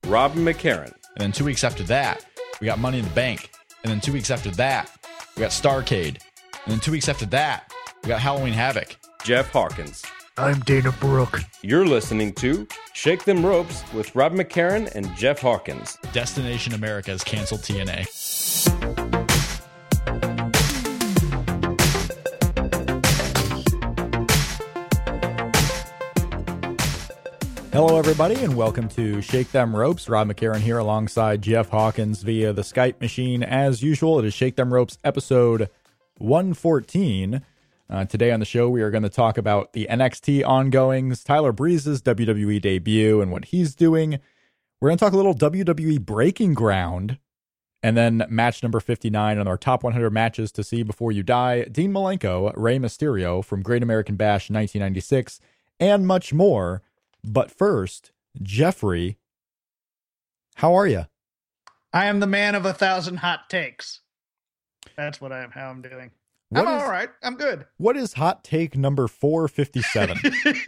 Rob McCarran. And then 2 weeks after that, we got Money in the Bank. And then 2 weeks after that, we got Starrcade. And then 2 weeks after that, we got Halloween Havoc. Jeff Hawkins. I'm Dana Brooke. You're listening to Shake Them Ropes with Rob McCarran and Jeff Hawkins. Destination America's canceled TNA. Hello, everybody, and welcome to Shake Them Ropes. Rob McCarran here alongside Jeff Hawkins via the Skype machine. As usual, it is Shake Them Ropes episode 114. Today on the show, we are going to talk about the NXT ongoings, Tyler Breeze's WWE debut and what he's doing. We're going to talk a little WWE Breaking Ground, and then match number 59 on our top 100 matches to see before you die. Dean Malenko, Rey Mysterio from Great American Bash 1996, and much more. But first, Jeffrey, how are you? I am the man of 1,000 hot takes. That's what how I'm doing. I'm all right. I'm good. What is hot take number 457?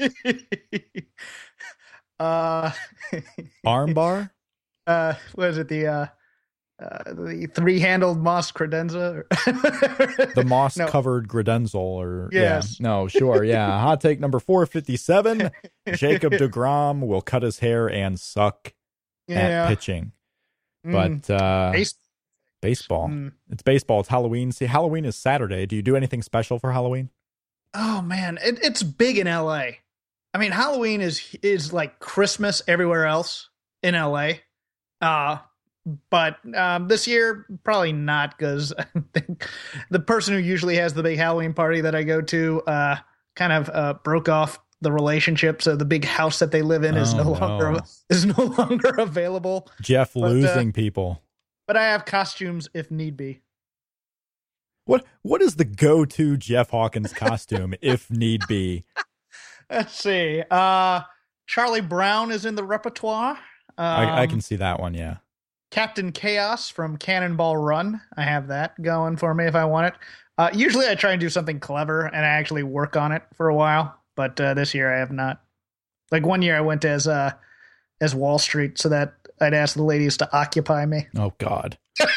Armbar? What is it? The three-handled moss credenza? The moss-covered credenzel, or yes. Yeah. No, sure, yeah. Hot take number 457. Jacob deGrom will cut his hair and suck at pitching. But baseball. It's baseball. It's Halloween. See, Halloween is Saturday. Do you do anything special for Halloween? Oh man, it's big in LA. I mean, Halloween is like Christmas everywhere else in LA. But this year, probably not, because I think the person who usually has the big Halloween party that I go to kind of broke off the relationship, so the big house that they live in is no longer available. Jeff losing people. But I have costumes if need be. What is the go-to Jeff Hawkins costume if need be? Let's see. Charlie Brown is in the repertoire. I can see that one, yeah. Captain Chaos from Cannonball Run. I have that going for me if I want it. Usually I try and do something clever and I actually work on it for a while, but this year I have not. Like one year I went as Wall Street so that I'd ask the ladies to occupy me. Oh God.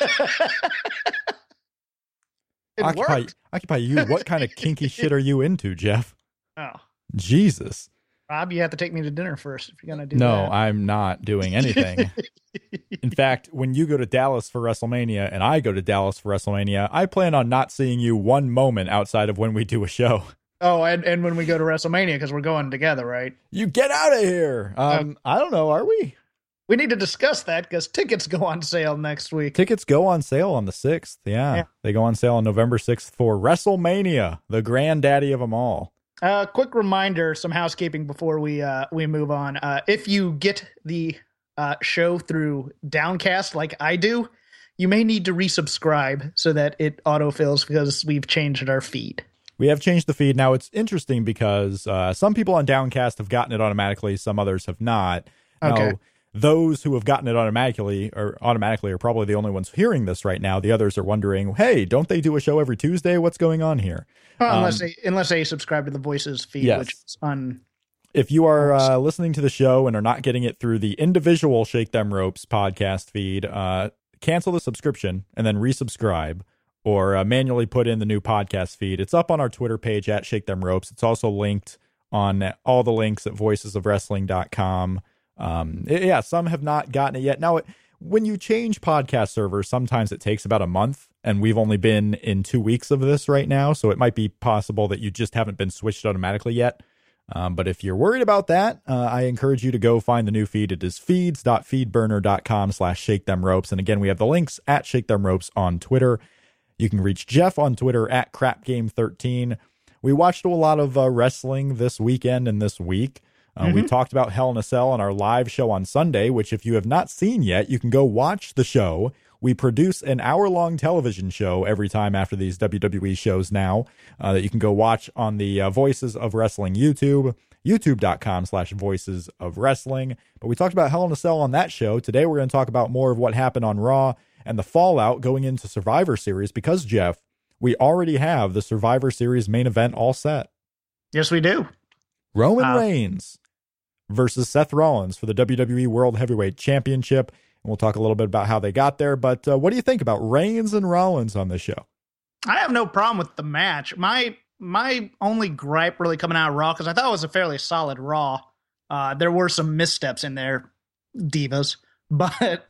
Worked. Occupy you? What kind of kinky shit are you into, Jeff? Oh. Jesus. Rob, you have to take me to dinner first if you're going to do No, that. I'm not doing anything. In fact, when you go to Dallas for WrestleMania and I go to Dallas for WrestleMania, I plan on not seeing you one moment outside of when we do a show. Oh, and when we go to WrestleMania, because we're going together, right? You get out of here. I don't know. Are we? We need to discuss that because tickets go on sale next week. Tickets go on sale on the 6th. Yeah. They go on sale on November 6th for WrestleMania, the granddaddy of them all. Quick reminder, some housekeeping before we move on. If you get the show through Downcast like I do, you may need to resubscribe so that it autofills because we've changed our feed. We have changed the feed. Now, it's interesting because some people on Downcast have gotten it automatically. Some others have not. Okay. Now, those who have gotten it automatically are probably the only ones hearing this right now. The others are wondering, hey, don't they do a show every Tuesday? What's going on here? Well, unless they subscribe to the Voices feed, yes. which is on. If you are listening to the show and are not getting it through the individual Shake Them Ropes podcast feed, cancel the subscription and then resubscribe, or manually put in the new podcast feed. It's up on our Twitter page at Shake Them Ropes. It's also linked on all the links at voicesofwrestling.com. Some have not gotten it yet. Now, when you change podcast servers, sometimes it takes about a month, and we've only been in 2 weeks of this right now, so it might be possible that you just haven't been switched automatically yet. But if you're worried about that, I encourage you to go find the new feed. It is feeds.feedburner.com/shakethemropes. And again, we have the links at Shake Them Ropes on Twitter. You can reach Jeff on Twitter at crapgame13. We watched a lot of wrestling this weekend and this week. We talked about Hell in a Cell on our live show on Sunday, which if you have not seen yet, you can go watch the show. We produce an hour-long television show every time after these WWE shows now that you can go watch on the Voices of Wrestling YouTube, youtube.com/Voices of Wrestling. But we talked about Hell in a Cell on that show. Today we're going to talk about more of what happened on Raw and the fallout going into Survivor Series because, Jeff, we already have the Survivor Series main event all set. Yes, we do. Roman Reigns versus Seth Rollins for the WWE World Heavyweight Championship. And we'll talk a little bit about how they got there. But what do you think about Reigns and Rollins on this show? I have no problem with the match. My only gripe really coming out of Raw, because I thought it was a fairly solid Raw. There were some missteps in there, divas. But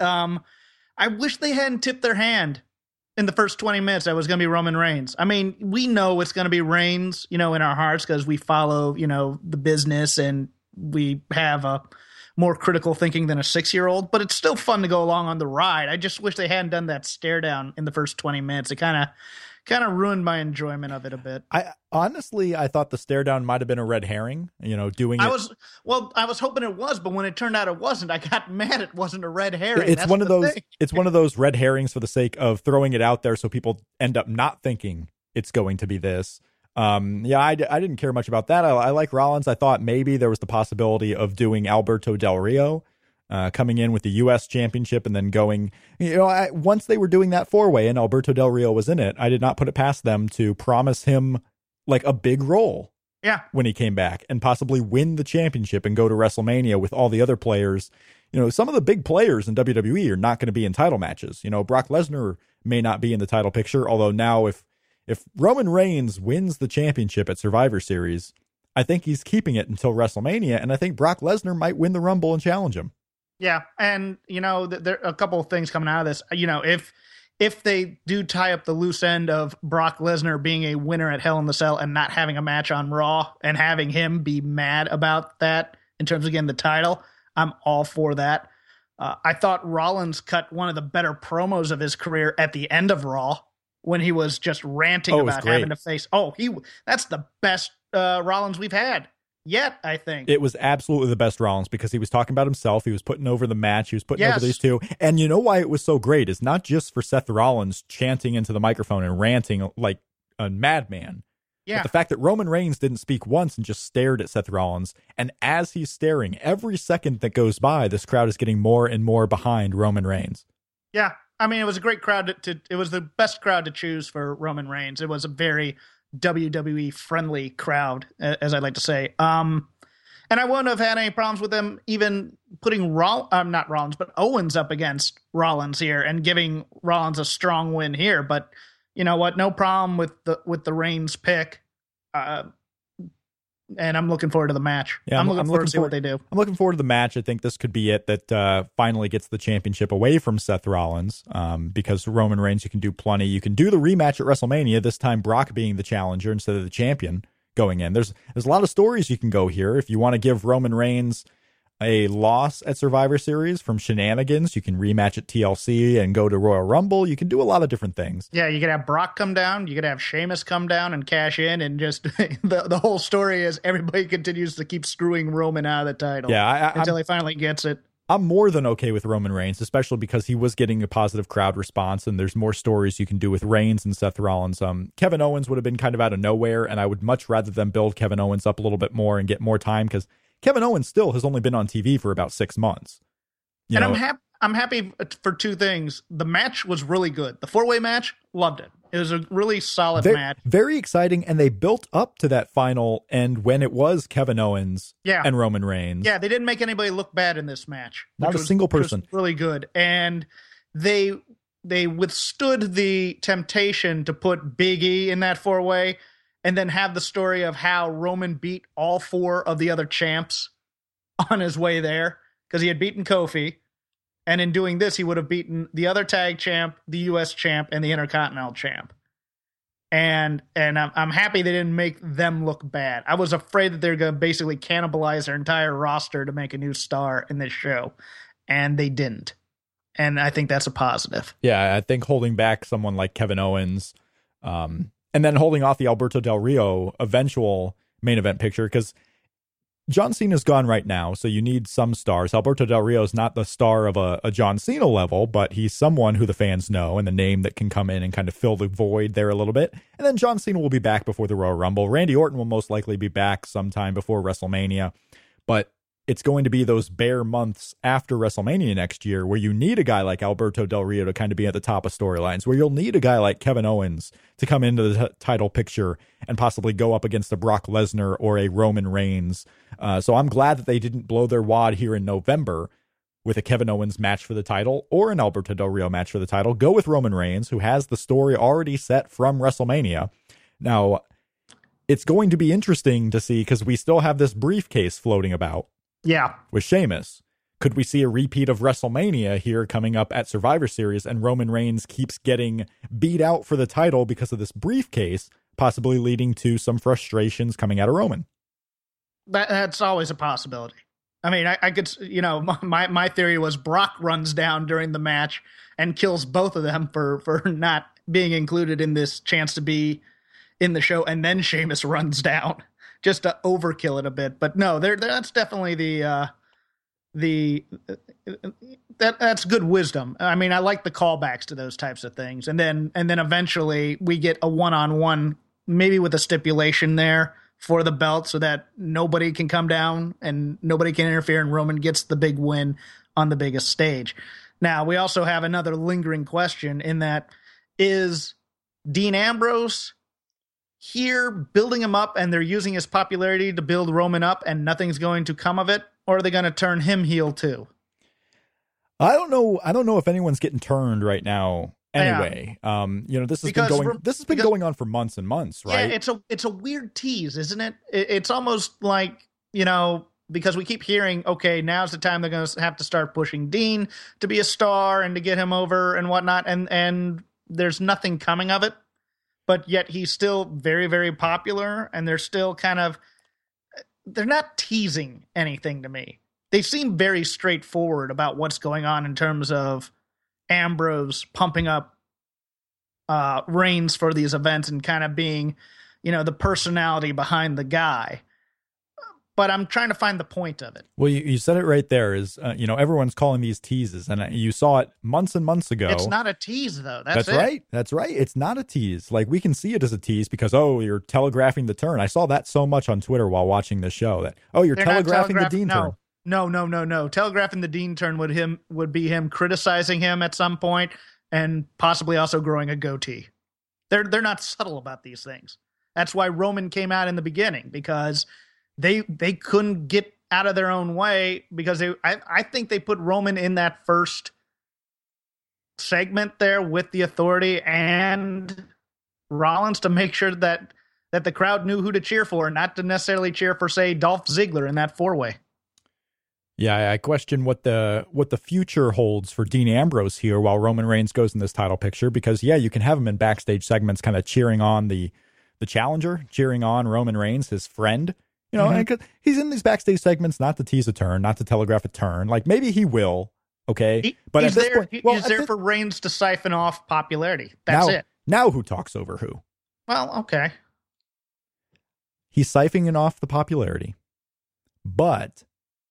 I wish they hadn't tipped their hand in the first 20 minutes that was going to be Roman Reigns. I mean, we know it's going to be Reigns, in our hearts, because we follow, the business and we have a more critical thinking than a 6-year-old, but it's still fun to go along on the ride. I just wish they hadn't done that stare down in the first 20 minutes. It kind of ruined my enjoyment of it a bit. I thought the stare down might have been a red herring, doing it. I was hoping it was, but when it turned out it wasn't, I got mad it wasn't a red herring. It's one of those red herrings for the sake of throwing it out there so people end up not thinking it's going to be this. I didn't care much about that. I like Rollins. I thought maybe there was the possibility of doing Alberto Del Rio, coming in with the U.S. Championship and then going, once they were doing that 4-way and Alberto Del Rio was in it, I did not put it past them to promise him like a big role. Yeah. When he came back and possibly win the championship and go to WrestleMania with all the other players. Some of the big players in WWE are not going to be in title matches. Brock Lesnar may not be in the title picture, although now if Roman Reigns wins the championship at Survivor Series, I think he's keeping it until WrestleMania, and I think Brock Lesnar might win the Rumble and challenge him. Yeah, and, there are a couple of things coming out of this. If they do tie up the loose end of Brock Lesnar being a winner at Hell in the Cell and not having a match on Raw and having him be mad about that in terms of getting the title, I'm all for that. I thought Rollins cut one of the better promos of his career at the end of Raw, when he was just ranting about having to face. That's the best Rollins we've had yet, I think. It was absolutely the best Rollins because he was talking about himself. He was putting over the match. He was putting over these two. And you know why it was so great? It's not just for Seth Rollins chanting into the microphone and ranting like a madman. Yeah. But the fact that Roman Reigns didn't speak once and just stared at Seth Rollins. And as he's staring, every second that goes by, this crowd is getting more and more behind Roman Reigns. Yeah. I mean, it was a great crowd it was the best crowd to choose for Roman Reigns. It was a very WWE friendly crowd, as I'd like to say. And I wouldn't have had any problems with them even putting not Rollins, but Owens up against Rollins here and giving Rollins a strong win here. But you know what? No problem with the Reigns pick. And I'm looking forward to the match. Yeah, I'm looking forward to see what they do. I'm looking forward to the match. I think this could be it that finally gets the championship away from Seth Rollins, because Roman Reigns, you can do plenty. You can do the rematch at WrestleMania, this time Brock being the challenger instead of the champion going in. There's a lot of stories you can go here. If you want to give Roman Reigns a loss at Survivor Series from shenanigans, you can rematch at TLC and go to Royal Rumble. You can do a lot of different things. Yeah, you could have Brock come down. You could have Sheamus come down and cash in, and just the whole story is everybody continues to keep screwing Roman out of the title. Yeah, until he finally gets it. I'm more than okay with Roman Reigns, especially because he was getting a positive crowd response, and there's more stories you can do with Reigns and Seth Rollins. Kevin Owens would have been kind of out of nowhere, and I would much rather them build Kevin Owens up a little bit more and get more time, because Kevin Owens still has only been on TV for about 6 months. I'm happy for two things. The match was really good. The 4-way match, loved it. It was a really solid match. Very exciting, and they built up to that final end when it was Kevin Owens and Roman Reigns. Yeah, they didn't make anybody look bad in this match. Not a single person. Which was really good. And they withstood the temptation to put Big E in that 4-way and then have the story of how Roman beat all 4 of the other champs on his way there, because he had beaten Kofi. And in doing this, he would have beaten the other tag champ, the U.S. champ, and the Intercontinental champ. And I'm happy they didn't make them look bad. I was afraid that they're going to basically cannibalize their entire roster to make a new star in this show. And they didn't. And I think that's a positive. Yeah, I think holding back someone like Kevin Owens, and then holding off the Alberto Del Rio eventual main event picture, because John Cena's gone right now, so you need some stars. Alberto Del Rio is not the star of a John Cena level, but he's someone who the fans know and the name that can come in and kind of fill the void there a little bit. And then John Cena will be back before the Royal Rumble. Randy Orton will most likely be back sometime before WrestleMania. But it's going to be those bare months after WrestleMania next year where you need a guy like Alberto Del Rio to kind of be at the top of storylines, where you'll need a guy like Kevin Owens to come into the title picture and possibly go up against a Brock Lesnar or a Roman Reigns. So I'm glad that they didn't blow their wad here in November with a Kevin Owens match for the title or an Alberto Del Rio match for the title. Go with Roman Reigns, who has the story already set from WrestleMania. Now, it's going to be interesting to see because we still have this briefcase floating about. Yeah. With Sheamus. Could we see a repeat of WrestleMania here coming up at Survivor Series, and Roman Reigns keeps getting beat out for the title because of this briefcase, possibly leading to some frustrations coming out of Roman? That's always a possibility. I mean, I could, my theory was Brock runs down during the match and kills both of them for not being included in this chance to be in the show, and then Sheamus runs down just to overkill it a bit. But no, that's definitely that's good wisdom. I mean, I like the callbacks to those types of things, and then eventually we get a one-on-one, maybe with a stipulation there for the belt so that nobody can come down and nobody can interfere, and Roman gets the big win on the biggest stage. Now, we also have another lingering question in that, is Dean Ambrose here building him up and they're using his popularity to build Roman up and nothing's going to come of it? Or are they going to turn him heel too? I don't know if anyone's getting turned right now. Anyway, this has been going on for months and months, right? Yeah, it's a weird tease, isn't it? It's almost like, because we keep hearing, okay, now's the time they're going to have to start pushing Dean to be a star and to get him over and whatnot, and there's nothing coming of it, but yet he's still very, very popular, and they're still they're not teasing anything to me. They seem very straightforward about what's going on in terms of Ambrose pumping up Reigns for these events and kind of being, the personality behind the guy. But I'm trying to find the point of it. Well, you said it right there is, everyone's calling these teases, and you saw it months and months ago. It's not a tease, though. That's right. That's right. It's not a tease. Like, we can see it as a tease because, you're telegraphing the turn. I saw that so much on Twitter while watching this show that, you're telegraphing the Dean turn. No. Telegraphing the Dean turn would be him criticizing him at some point and possibly also growing a goatee. They're not subtle about these things. That's why Roman came out in the beginning, because they couldn't get out of their own way, because I think they put Roman in that first segment there with the Authority and Rollins to make sure that the crowd knew who to cheer for, not to necessarily cheer for, say, Dolph Ziggler in that 4-way. Yeah, I question what the future holds for Dean Ambrose here while Roman Reigns goes in this title picture, because you can have him in backstage segments kind of cheering on the challenger, cheering on Roman Reigns, his friend. And he's in these backstage segments not to tease a turn, not to telegraph a turn. Like, maybe he will, okay? But he's at this point, he's there for Reigns to siphon off popularity. That's it. Now who talks over who? Well, okay. He's siphoning off the popularity, but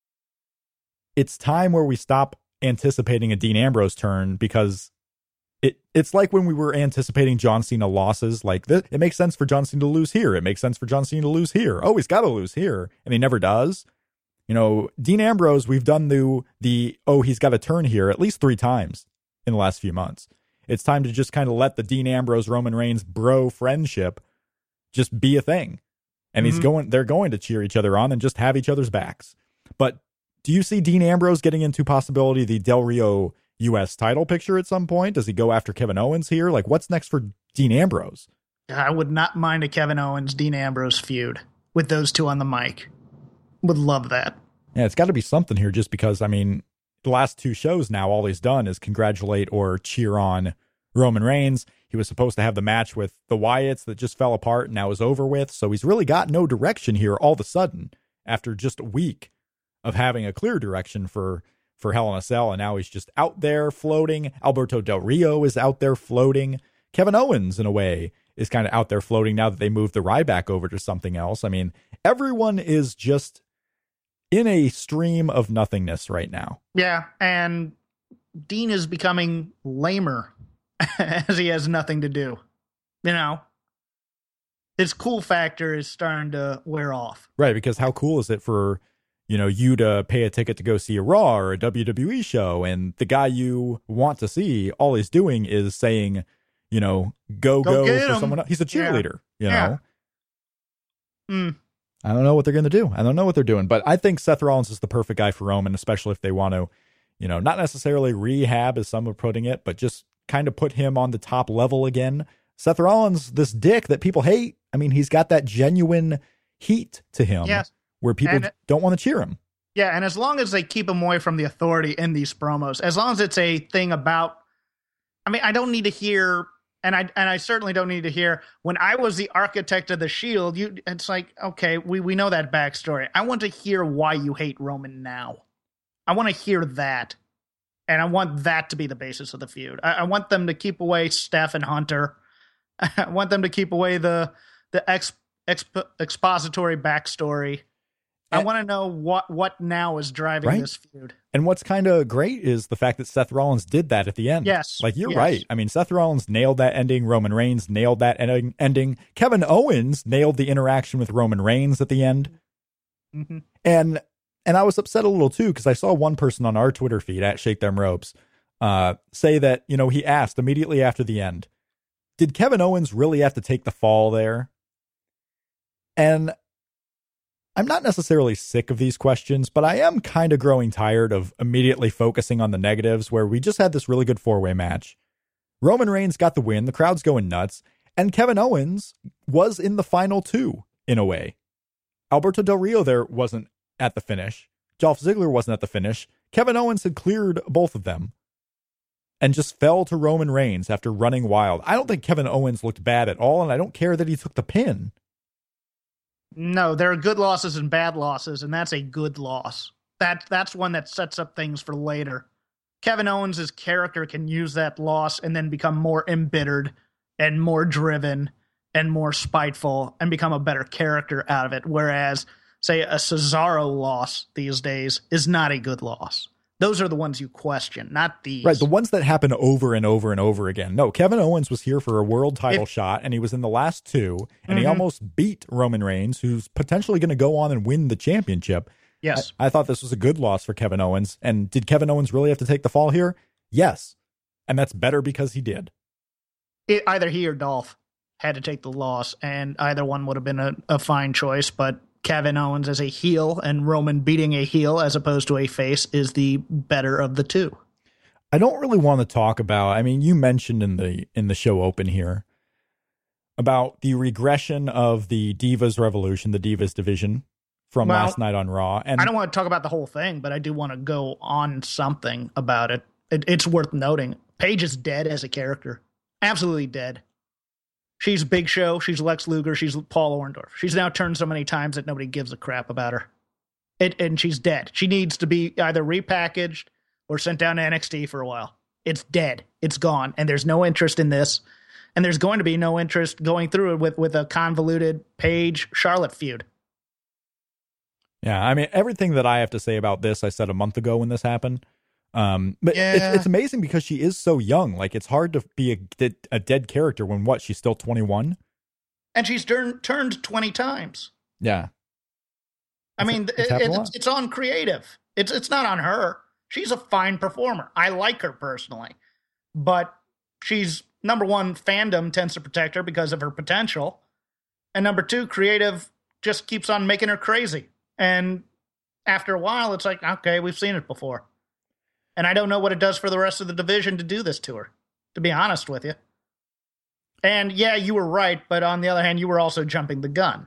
it's time where we stop anticipating a Dean Ambrose turn, because it's like when we were anticipating John Cena losses. Like, it makes sense for John Cena to lose here. It makes sense for John Cena to lose here. Oh, he's got to lose here. And he never does. Dean Ambrose, we've done he's got a turn here at least 3 times in the last few months. It's time to just kind of let the Dean Ambrose, Roman Reigns bro friendship just be a thing. And they're going to cheer each other on and just have each other's backs. But do you see Dean Ambrose getting into possibility the Del Rio U.S. title picture at some point? Does he go after Kevin Owens here? Like, what's next for Dean Ambrose? I would not mind a Kevin Owens, Dean Ambrose feud with those two on the mic. Would love that. Yeah, it's got to be something here, just because, the last 2 shows now, all he's done is congratulate or cheer on Roman Reigns. He was supposed to have the match with the Wyatts that just fell apart and now is over with. So he's really got no direction here all of a sudden after just a week of having a clear direction for Hell in a Cell, and now he's just out there floating. Alberto Del Rio is out there floating. Kevin Owens, in a way, is kind of out there floating now that they moved the Ryback over to something else. Everyone is just in a stream of nothingness right now. Yeah, and Dean is becoming lamer as he has nothing to do. His cool factor is starting to wear off. Right, because how cool is it for you to pay a ticket to go see a Raw or a WWE show, and the guy you want to see, all he's doing is saying, go for someone else. He's a cheerleader, know. I don't know what they're going to do. I don't know what they're doing, but I think Seth Rollins is the perfect guy for Roman, especially if they want to, not necessarily rehab as some are putting it, but just kind of put him on the top level again. Seth Rollins, this dick that people hate. I mean, he's got that genuine heat to him where people don't want to cheer him. Yeah. And as long as they keep him away from the authority in these promos, as long as it's a thing about, I don't need to hear, and I certainly don't need to hear, when I was the architect of the Shield, it's like, okay, we know that backstory. I want to hear why you hate Roman now. I want to hear that. And I want that to be the basis of the feud. I want them to keep away Steph and Hunter. I want them to keep away the expository backstory. I want to know what now is driving this feud. And what's kind of great is the fact that Seth Rollins did that at the end. Yes. Like, you're right. I mean, Seth Rollins nailed that ending. Roman Reigns nailed that ending. Kevin Owens nailed the interaction with Roman Reigns at the end. Mm-hmm. And I was upset a little, too, because I saw one person on our Twitter feed at Shake Them Ropes say that, he asked immediately after the end, did Kevin Owens really have to take the fall there? And I'm not necessarily sick of these questions, but I am kind of growing tired of immediately focusing on the negatives, where we just had this really good 4-way match. Roman Reigns got the win. The crowd's going nuts. And Kevin Owens was in the final 2 in a way. Alberto Del Rio there wasn't at the finish. Dolph Ziggler wasn't at the finish. Kevin Owens had cleared both of them and just fell to Roman Reigns after running wild. I don't think Kevin Owens looked bad at all, and I don't care that he took the pin. No, there are good losses and bad losses, and that's a good loss. That's one that sets up things for later. Kevin Owens' character can use that loss and then become more embittered and more driven and more spiteful and become a better character out of it, whereas, say, a Cesaro loss these days is not a good loss. Those are the ones you question, not these. Right, the ones that happen over and over and over again. No, Kevin Owens was here for a world title shot, and he was in the last 2, and he almost beat Roman Reigns, who's potentially going to go on and win the championship. Yes. I thought this was a good loss for Kevin Owens. And did Kevin Owens really have to take the fall here? Yes. And that's better because he did. Either he or Dolph had to take the loss, and either one would have been a fine choice, but Kevin Owens as a heel and Roman beating a heel as opposed to a face is the better of the two. I don't really want to talk about, you mentioned in the show open here about the regression of the Divas Revolution, the Divas division from last night on Raw. And I don't want to talk about the whole thing, but I do want to go on something about it. It's worth noting. Paige is dead as a character. Absolutely dead. She's Big Show. She's Lex Luger. She's Paul Orndorff. She's now turned so many times that nobody gives a crap about her. And she's dead. She needs to be either repackaged or sent down to NXT for a while. It's dead. It's gone. And there's no interest in this. And there's going to be no interest going through it with a convoluted Paige-Charlotte feud. Yeah, everything that I have to say about this, I said a month ago when this happened. But it's amazing because she is so young. Like, it's hard to be a dead character when she's still 21. And she's turned 20 times. Yeah. It's on creative. It's not on her. She's a fine performer. I like her personally, but she's, number one, fandom tends to protect her because of her potential. And number two, creative just keeps on making her crazy. And after a while, it's like, okay, we've seen it before. And I don't know what it does for the rest of the division to do this to her, to be honest with you. And yeah, you were right, but on the other hand, you were also jumping the gun.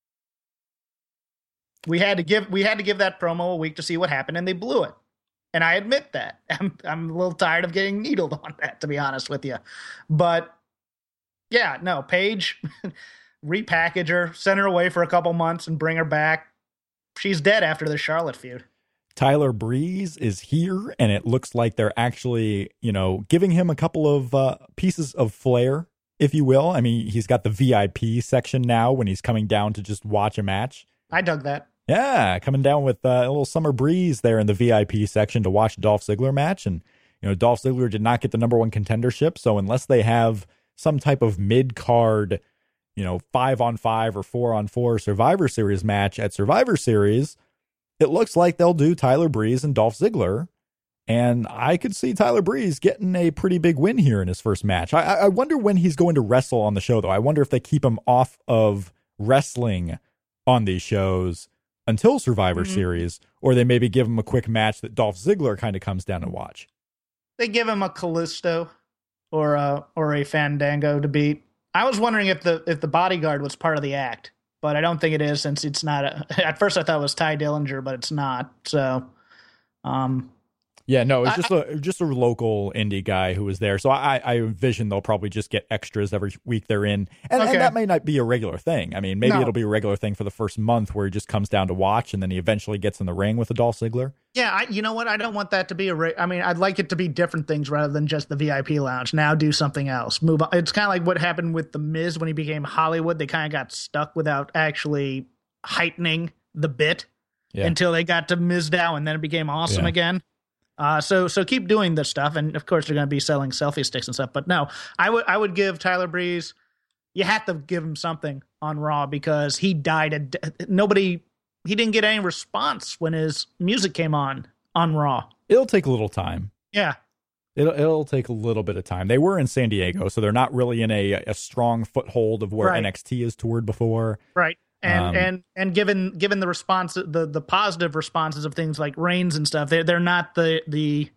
We had to give that promo a week to see what happened, and they blew it. And I admit that. I'm a little tired of getting needled on that, to be honest with you. But yeah, no, Paige, repackage her, send her away for a couple months and bring her back. She's dead after the Charlotte feud. Tyler Breeze is here, and it looks like they're actually, giving him a couple of pieces of flair, if you will. He's got the VIP section now when he's coming down to just watch a match. I dug that. Yeah, coming down with a little summer breeze there in the VIP section to watch a Dolph Ziggler match. And, Dolph Ziggler did not get the number one contendership, so unless they have some type of mid-card, 5-on-5 or 4-on-4 Survivor Series match at Survivor Series, it looks like they'll do Tyler Breeze and Dolph Ziggler. And I could see Tyler Breeze getting a pretty big win here in his first match. I wonder when he's going to wrestle on the show, though. I wonder if they keep him off of wrestling on these shows until Survivor Series, or they maybe give him a quick match that Dolph Ziggler kind of comes down and watch. They give him a Callisto or a Fandango to beat. I was wondering if the bodyguard was part of the act, but I don't think it is, since it's not. At first I thought it was Ty Dillinger, but it's not. So, yeah, no, it's just a local indie guy who was there. So I envision they'll probably just get extras every week they're in. And that may not be a regular thing. I mean, maybe it'll be a regular thing for the first month where he just comes down to watch, and then he eventually gets in the ring with a Dolph Ziggler. Yeah, you know what? I don't want that to be I'd like it to be different things rather than just the VIP lounge. Now do something else. Move on. It's kind of like what happened with The Miz when he became Hollywood. They kind of got stuck without actually heightening the bit until they got to Mizdow, and then it became awesome again. So keep doing this stuff, and of course they're going to be selling selfie sticks and stuff. But no, I would give Tyler Breeze. You have to give him something on Raw because he died. He didn't get any response when his music came on Raw. It'll take a little time. Yeah, it'll take a little bit of time. They were in San Diego, so they're not really in a strong foothold of where NXT has toured before. Right. And given the response, the positive responses of things like Reigns and stuff, they're not the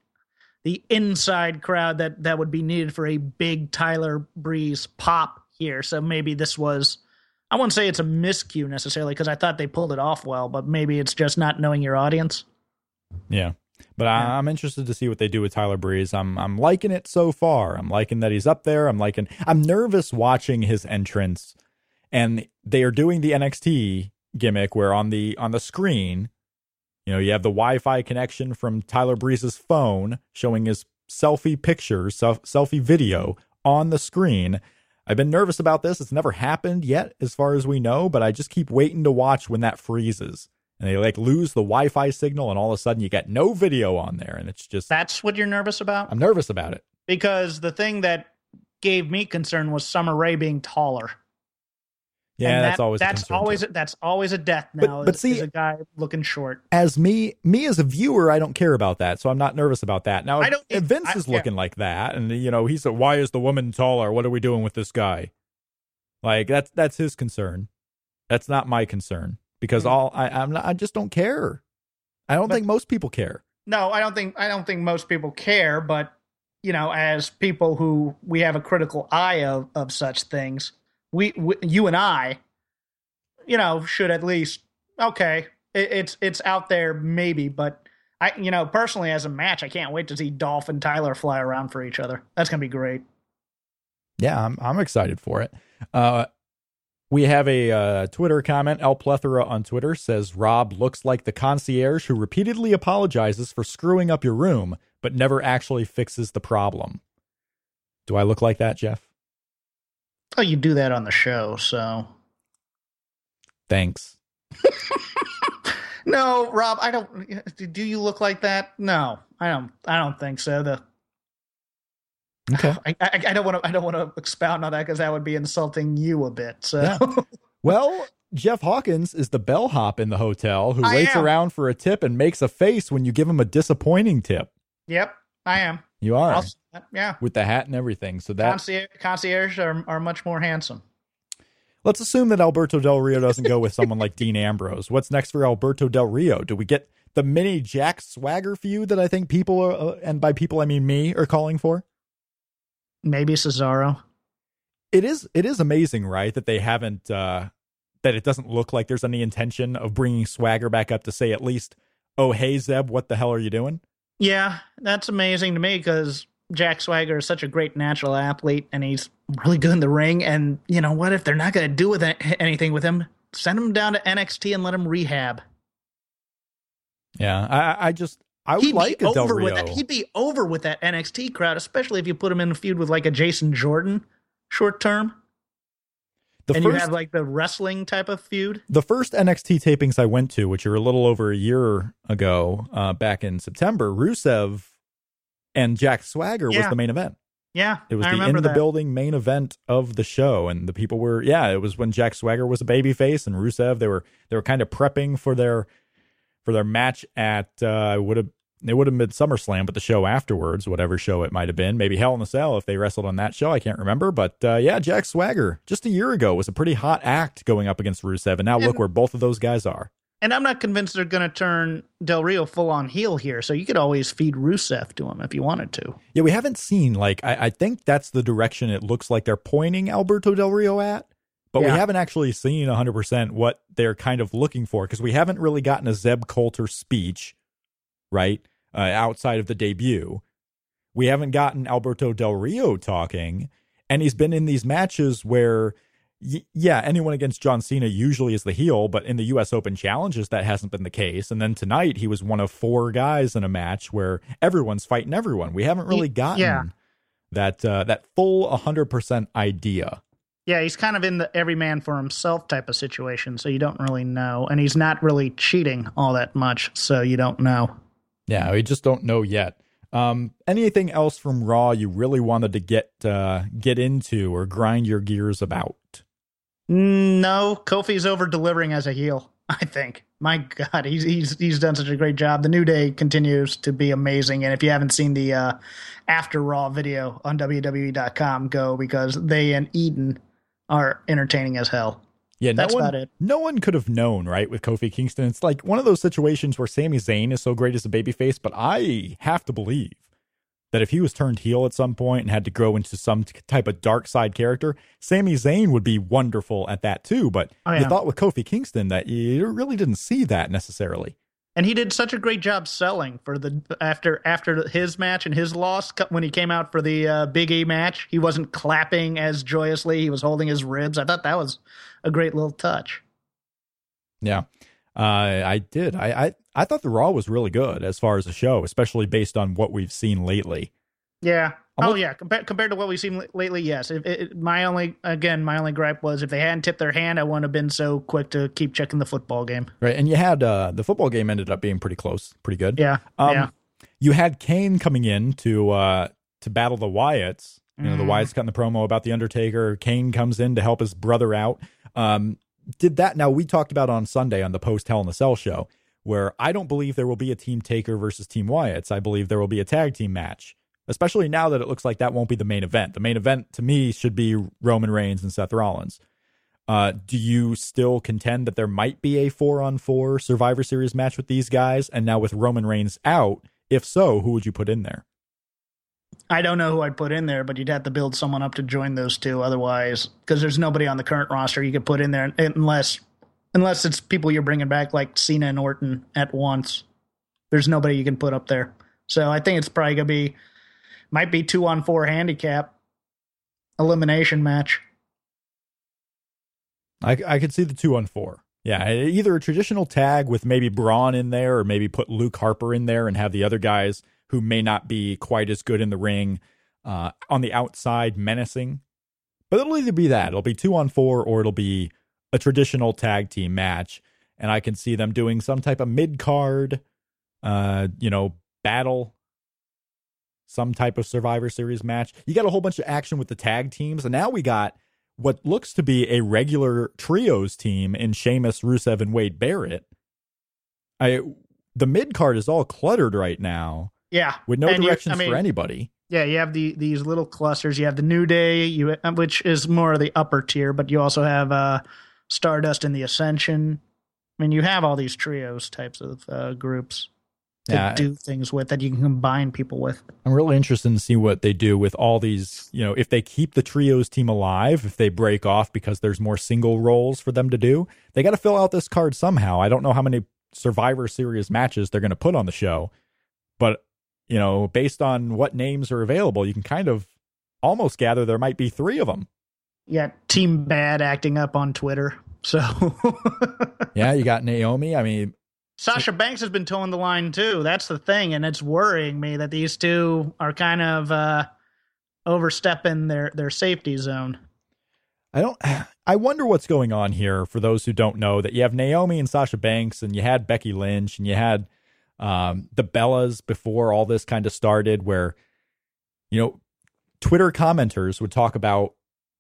inside crowd that would be needed for a big Tyler Breeze pop here. So maybe this was, I wouldn't say it's a miscue necessarily, because I thought they pulled it off well, but maybe it's just not knowing your audience. Yeah. But I'm interested to see what they do with Tyler Breeze. I'm liking it so far. I'm liking that he's up there. I'm nervous watching his entrance. And they are doing the NXT gimmick where on the screen, you have the Wi-Fi connection from Tyler Breeze's phone showing his selfie pictures, selfie video on the screen. I've been nervous about this. It's never happened yet, as far as we know, but I just keep waiting to watch when that freezes. And they lose the Wi-Fi signal, and all of a sudden you get no video on there. And it's just... That's what you're nervous about? I'm nervous about it. Because the thing that gave me concern was Summer Rae being taller. Yeah, that's always a death now. But see, is a guy looking short. As me as a viewer, I don't care about that, so I'm not nervous about that. Now, if Vince is looking like that, and he said, "Why is the woman taller? What are we doing with this guy?" Like that's his concern. That's not my concern, because I just don't care. I don't think most people care. No, I don't think most people care. But as people who we have a critical eye of such things. You and I, should at least, it's out there maybe, but I, personally as a match, I can't wait to see Dolph and Tyler fly around for each other. That's going to be great. Yeah, I'm excited for it. We have a Twitter comment. El Plethora on Twitter says, Rob looks like the concierge who repeatedly apologizes for screwing up your room, but never actually fixes the problem. Do I look like that, Jeff? Oh, you do that on the show, so. Thanks. No, Rob, I don't. Do you look like that? No, I don't think so. Okay. I don't want to expound on that because that would be insulting you a bit. So. Yeah. Well, Jeff Hawkins is the bellhop in the hotel who waits around for a tip and makes a face when you give him a disappointing tip. Yep, I am. You are. Yeah. With the hat and everything. So that concierge are much more handsome. Let's assume that Alberto Del Rio doesn't go with someone like Dean Ambrose. What's next for Alberto Del Rio? Do we get the mini Jack Swagger feud that I think people are, and by people I mean me, are calling for? Maybe Cesaro. It is amazing, right? That they haven't, that it doesn't look like there's any intention of bringing Swagger back up to say at least, oh, hey, Zeb, what the hell are you doing? Yeah, that's amazing to me because Jack Swagger is such a great natural athlete and he's really good in the ring. And you know what? If they're not going to do anything with him, send him down to NXT and let him rehab. Yeah, I would like a Del Rio. He'd be over with that NXT crowd, especially if you put him in a feud with like a Jason Jordan short term. You have like the wrestling type of feud. The first NXT tapings I went to, which are a little over a year ago, back in September, Rusev and Jack Swagger was the main event. Yeah, it was the building main event of the show, and the people were it was when Jack Swagger was a babyface and Rusev they were kind of prepping for for their match at it would have been SummerSlam, but the show afterwards, whatever show it might have been, maybe Hell in a Cell if they wrestled on that show, I can't remember. But Jack Swagger just a year ago was a pretty hot act going up against Rusev, and now look where both of those guys are. And I'm not convinced they're going to turn Del Rio full on heel here, so you could always feed Rusev to him if you wanted to. Yeah, we haven't seen, like, I think that's the direction it looks like they're pointing Alberto Del Rio at, but we haven't actually seen 100% what they're kind of looking for, because we haven't really gotten a Zeb Coulter speech, right, outside of the debut. We haven't gotten Alberto Del Rio talking, and he's been in these matches where... anyone against John Cena usually is the heel, but in the U.S. Open challenges, that hasn't been the case. And then tonight, he was one of 4 guys in a match where everyone's fighting everyone. We haven't really gotten that full 100% idea. Yeah, he's kind of in the every man for himself type of situation, so you don't really know. And he's not really cheating all that much, so you don't know. Yeah, we just don't know yet. Anything else from Raw you really wanted to get into or grind your gears about? No, Kofi's over delivering as a heel, I think. My God, he's done such a great job. The New Day continues to be amazing, and if you haven't seen the after Raw video on WWE.com, go, because they and Eden are entertaining as hell. Yeah, that's about it. No one could have known, right, with Kofi Kingston. It's like one of those situations where Sami Zayn is so great as a babyface, but I have to believe that if he was turned heel at some point and had to grow into some type of dark side character, Sami Zayn would be wonderful at that too. But you thought with Kofi Kingston that you really didn't see that necessarily. And he did such a great job selling for the after his match and his loss. When he came out for the Big E match, he wasn't clapping as joyously. He was holding his ribs. I thought that was a great little touch. Yeah, I did. I thought the Raw was really good as far as the show, especially based on what we've seen lately. Yeah. Compared to what we've seen lately, yes. My only gripe was if they hadn't tipped their hand, I wouldn't have been so quick to keep checking the football game. Right, and you had the football game ended up being pretty close, pretty good. Yeah. You had Kane coming in to battle the Wyatts. You know, the Wyatts cutting the promo about the Undertaker. Kane comes in to help his brother out. Did that? Now, we talked about on Sunday on the post Hell in a Cell show, where I don't believe there will be a Team Taker versus Team Wyatts. I believe there will be a tag team match, especially now that it looks like that won't be the main event. The main event, to me, should be Roman Reigns and Seth Rollins. Do you still contend that there might be a 4-on-4 Survivor Series match with these guys? And now with Roman Reigns out, if so, who would you put in there? I don't know who I'd put in there, but you'd have to build someone up to join those two otherwise, because there's nobody on the current roster you could put in there unless it's people you're bringing back like Cena and Orton at once. There's nobody you can put up there. So I think it's probably going to might be 2-on-4 handicap elimination match. I could see the 2-on-4. Yeah, either a traditional tag with maybe Braun in there, or maybe put Luke Harper in there and have the other guys who may not be quite as good in the ring on the outside menacing. But it'll either be that. It'll be 2-on-4, or it'll be a traditional tag team match. And I can see them doing some type of mid-card, battle, some type of Survivor Series match. You got a whole bunch of action with the tag teams, and now we got what looks to be a regular trios team in Sheamus, Rusev, and Wade Barrett. The mid-card is all cluttered right now. Yeah. With no directions for anybody. Yeah, you have these little clusters. You have the New Day, which is more of the upper tier, but you also have Stardust and the Ascension. I mean, you have all these trios types of groups to do things with that you can combine people with. I'm really interested to see what they do with all these, if they keep the trios team alive, if they break off because there's more single roles for them to do. They got to fill out this card somehow. I don't know how many Survivor Series matches they're going to put on the show, but based on what names are available, you can kind of almost gather there might be 3 of them. Yeah, Team Bad acting up on Twitter. So yeah, you got Naomi. I mean, Sasha Banks has been towing the line too. That's the thing, and it's worrying me that these two are kind of overstepping their safety zone. I wonder what's going on here for those who don't know, that you have Naomi and Sasha Banks, and you had Becky Lynch, and you had the Bellas before all this kind of started, where Twitter commenters would talk about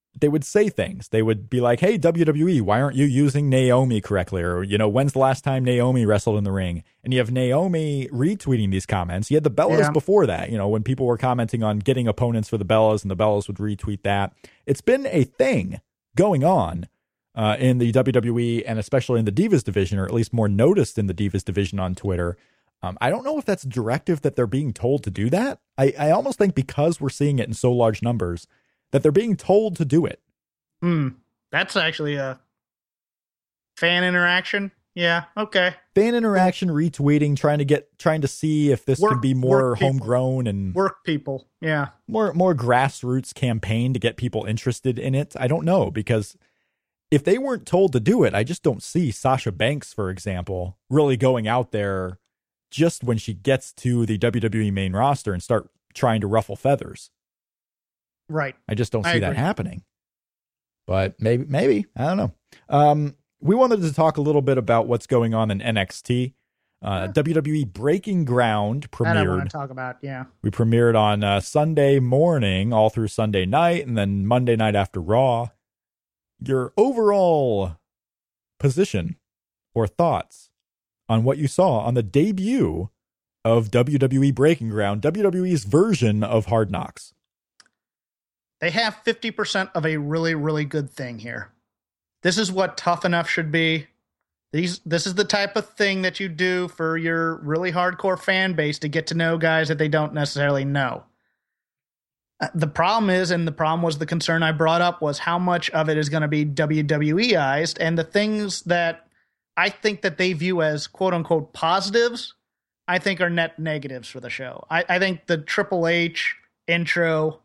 they would say things. They would be like, hey, WWE, why aren't you using Naomi correctly? Or, when's the last time Naomi wrestled in the ring? And you have Naomi retweeting these comments. You had the Bellas before that, when people were commenting on getting opponents for the Bellas, and the Bellas would retweet that. It's been a thing going on in the WWE, and especially in the Divas division, or at least more noticed in the Divas division on Twitter. I don't know if that's a directive that they're being told to do that. I almost think because we're seeing it in so large numbers, that they're being told to do it. That's actually a fan interaction. Yeah, okay. Fan interaction, retweeting, trying to see if this can be more homegrown and work people. Yeah. More grassroots campaign to get people interested in it. I don't know, because if they weren't told to do it, I just don't see Sasha Banks, for example, really going out there just when she gets to the WWE main roster and start trying to ruffle feathers. Right. I just don't see that happening. But maybe, I don't know. We wanted to talk a little bit about what's going on in NXT. WWE Breaking Ground premiered. That I want to talk about, yeah. We premiered on Sunday morning, all through Sunday night, and then Monday night after Raw. Your overall position or thoughts on what you saw on the debut of WWE Breaking Ground, WWE's version of Hard Knocks? They have 50% of a really, really good thing here. This is what Tough Enough should be. This is the type of thing that you do for your really hardcore fan base to get to know guys that they don't necessarily know. The problem is, and the problem was the concern I brought up, was how much of it is going to be WWEized, and the things that I think that they view as quote-unquote positives, I think are net negatives for the show. I think the Triple H intro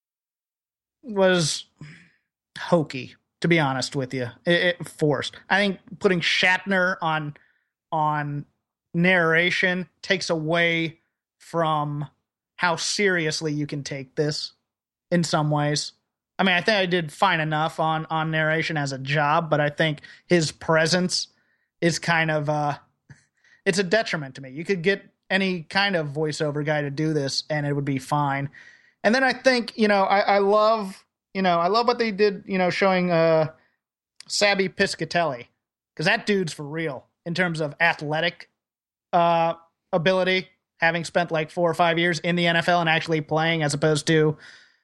was hokey, to be honest with you. It forced. I think putting Shatner on narration takes away from how seriously you can take this in some ways. I mean, I think I did fine enough on narration as a job, but I think his presence is kind of it's a detriment to me. You could get any kind of voiceover guy to do this and it would be fine. And then I think, I love what they did, showing Sabby Piscatelli, because that dude's for real in terms of athletic ability, having spent like 4 or 5 years in the NFL and actually playing, as opposed to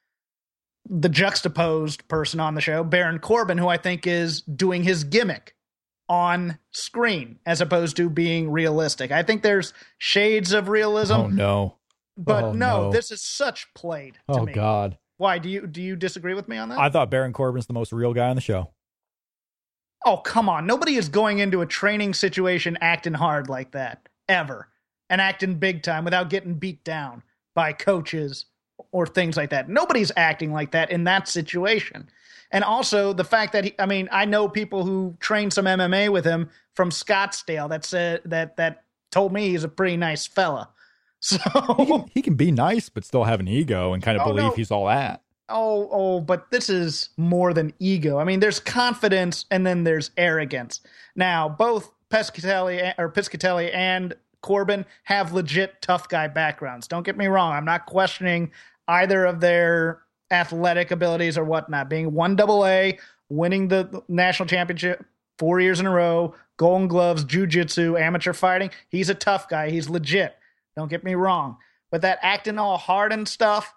the juxtaposed person on the show, Baron Corbin, who I think is doing his gimmick on screen as opposed to being realistic. I think there's shades of realism. Oh, no. But no, this is such played to me. Oh, God. Why? Do you disagree with me on that? I thought Baron Corbin's the most real guy on the show. Oh, come on. Nobody is going into a training situation acting hard like that, ever. And acting big time without getting beat down by coaches or things like that. Nobody's acting like that in that situation. And also the fact that I know people who trained some MMA with him from Scottsdale that said that told me he's a pretty nice fella. So he can be nice, but still have an ego and kind of believe he's all that. But this is more than ego. I mean, there's confidence and then there's arrogance. Now, both Piscatelli and Corbin have legit tough guy backgrounds. Don't get me wrong. I'm not questioning either of their athletic abilities or whatnot. Being 1AA, winning the national championship 4 years in a row, Golden Gloves, jiu-jitsu, amateur fighting. He's a tough guy. He's legit. Don't get me wrong. But that acting all hard and stuff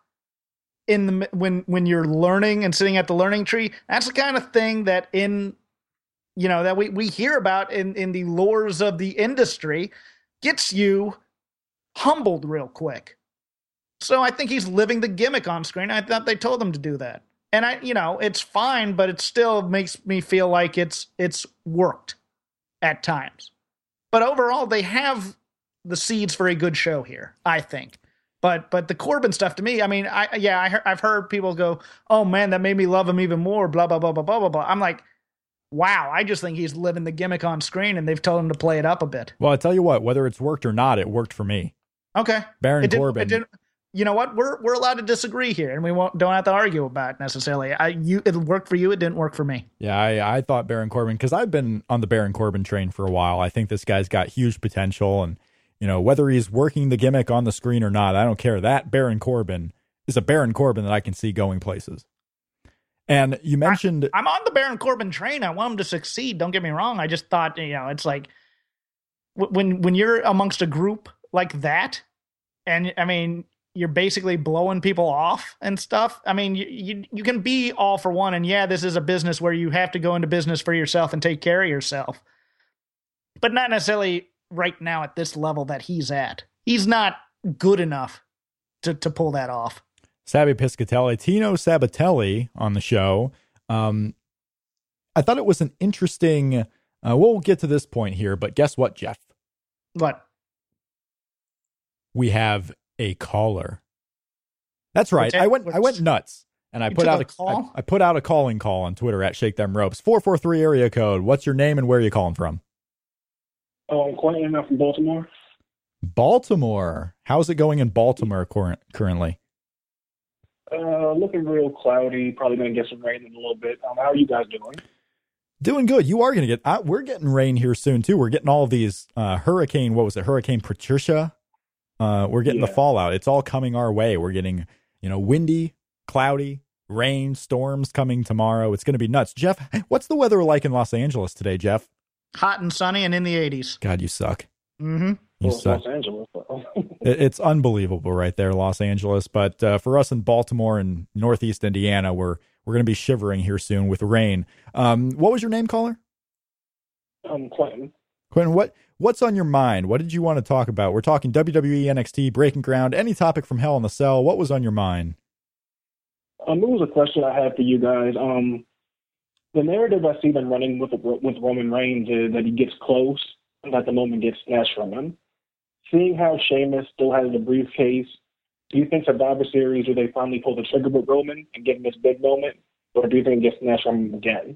when you're learning and sitting at the learning tree, that's the kind of thing that that we hear about in the lores of the industry, gets you humbled real quick. So I think he's living the gimmick on screen. I thought they told him to do that. And it's fine, but it still makes me feel like it's worked at times. But overall, they have the seeds for a good show here, I think. But the Corbin stuff, to me, I mean, I've heard people go, oh man, that made me love him even more, blah, blah, blah, blah, blah, blah, blah. I'm like, wow, I just think he's living the gimmick on screen and they've told him to play it up a bit. Well, I tell you what, whether it's worked or not, it worked for me. Okay. Baron Corbin. You know what? We're allowed to disagree here, and we don't have to argue about it necessarily. It worked for you. It didn't work for me. Yeah, I thought Baron Corbin, because I've been on the Baron Corbin train for a while. I think this guy's got huge potential, and whether he's working the gimmick on the screen or not, I don't care. That Baron Corbin is a Baron Corbin that I can see going places. And you mentioned I'm on the Baron Corbin train. I want him to succeed. Don't get me wrong. I just thought, it's like when you're amongst a group like that, and I mean, you're basically blowing people off and stuff. I mean, you can be all for one, and yeah, this is a business where you have to go into business for yourself and take care of yourself, but not necessarily right now at this level that he's at. He's not good enough to pull that off. Sabby Piscatelli, Tino Sabatelli on the show. I thought it was an interesting. We'll get to this point here, but guess what, Jeff? What? We have a caller. That's right. I went nuts, and I put out a calling call on Twitter at Shake Them Ropes. 443 area code. What's your name and where are you calling from? Oh, I'm Quentin. I'm from Baltimore. Baltimore. How's it going in Baltimore currently? Looking real cloudy. Probably going to get some rain in a little bit. How are you guys doing? Doing good. You are going to get. We're getting rain here soon too. We're getting all of these hurricane. What was it? Hurricane Patricia. We're getting the fallout. It's all coming our way. We're getting, windy, cloudy, rain, storms coming tomorrow. It's going to be nuts. Jeff, what's the weather like in Los Angeles today, Jeff? Hot and sunny and in the 80s. God, you suck. Mm-hmm. You suck. Los Angeles. It's unbelievable right there, Los Angeles. But for us in Baltimore and Northeast Indiana, we're going to be shivering here soon with rain. What was your name, caller? Quentin. Quentin, what's on your mind? What did you want to talk about? We're talking WWE, NXT, Breaking Ground, any topic from Hell in a Cell. What was on your mind? It was a question I had for you guys. The narrative I see them running with Roman Reigns is that he gets close and that the moment gets snatched from him. Seeing how Sheamus still has the briefcase, do you think Survivor Series will they finally pull the trigger with Roman and give him this big moment, or do you think it gets snatched from him again?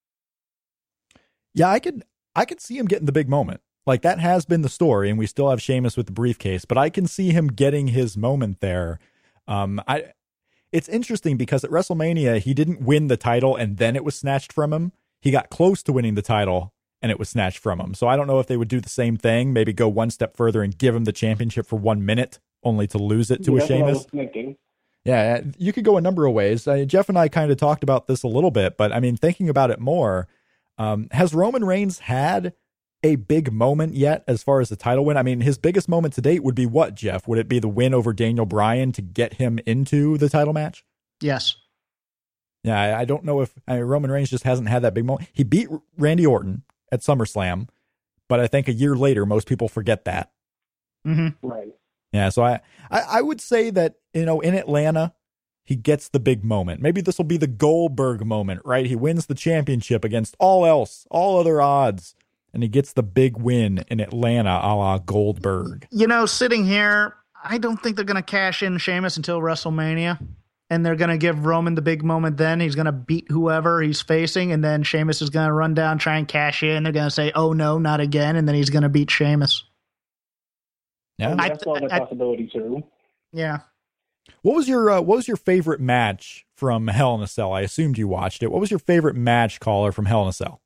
Yeah, I could see him getting the big moment. Like, that has been the story, and we still have Sheamus with the briefcase, but I can see him getting his moment there. It's interesting because at WrestleMania, he didn't win the title and then it was snatched from him. He got close to winning the title and it was snatched from him. So I don't know if they would do the same thing, maybe go one step further and give him the championship for 1 minute only to lose it to a Sheamus. Yeah, you could go a number of ways. Jeff and I kind of talked about this a little bit, but I mean, thinking about it more, has Roman Reigns had a big moment yet as far as the title win? I mean, his biggest moment to date would be what, Jeff? Would it be the win over Daniel Bryan to get him into the title match? Yes. Yeah, I don't know if Roman Reigns just hasn't had that big moment. He beat Randy Orton at SummerSlam, but I think a year later, most people forget that. Mm-hmm. Right. Yeah, so I would say that, in Atlanta, he gets the big moment. Maybe this will be the Goldberg moment, right? He wins the championship against all other odds, and he gets the big win in Atlanta a la Goldberg. Sitting here, I don't think they're going to cash in Sheamus until WrestleMania, and they're going to give Roman the big moment then. He's going to beat whoever he's facing, and then Sheamus is going to run down, try and cash in. They're going to say, oh, no, not again, and then he's going to beat Sheamus. Yeah, that's all a possibility, too. Yeah. What was your favorite match from Hell in a Cell? I assumed you watched it. What was your favorite match, caller, from Hell in a Cell?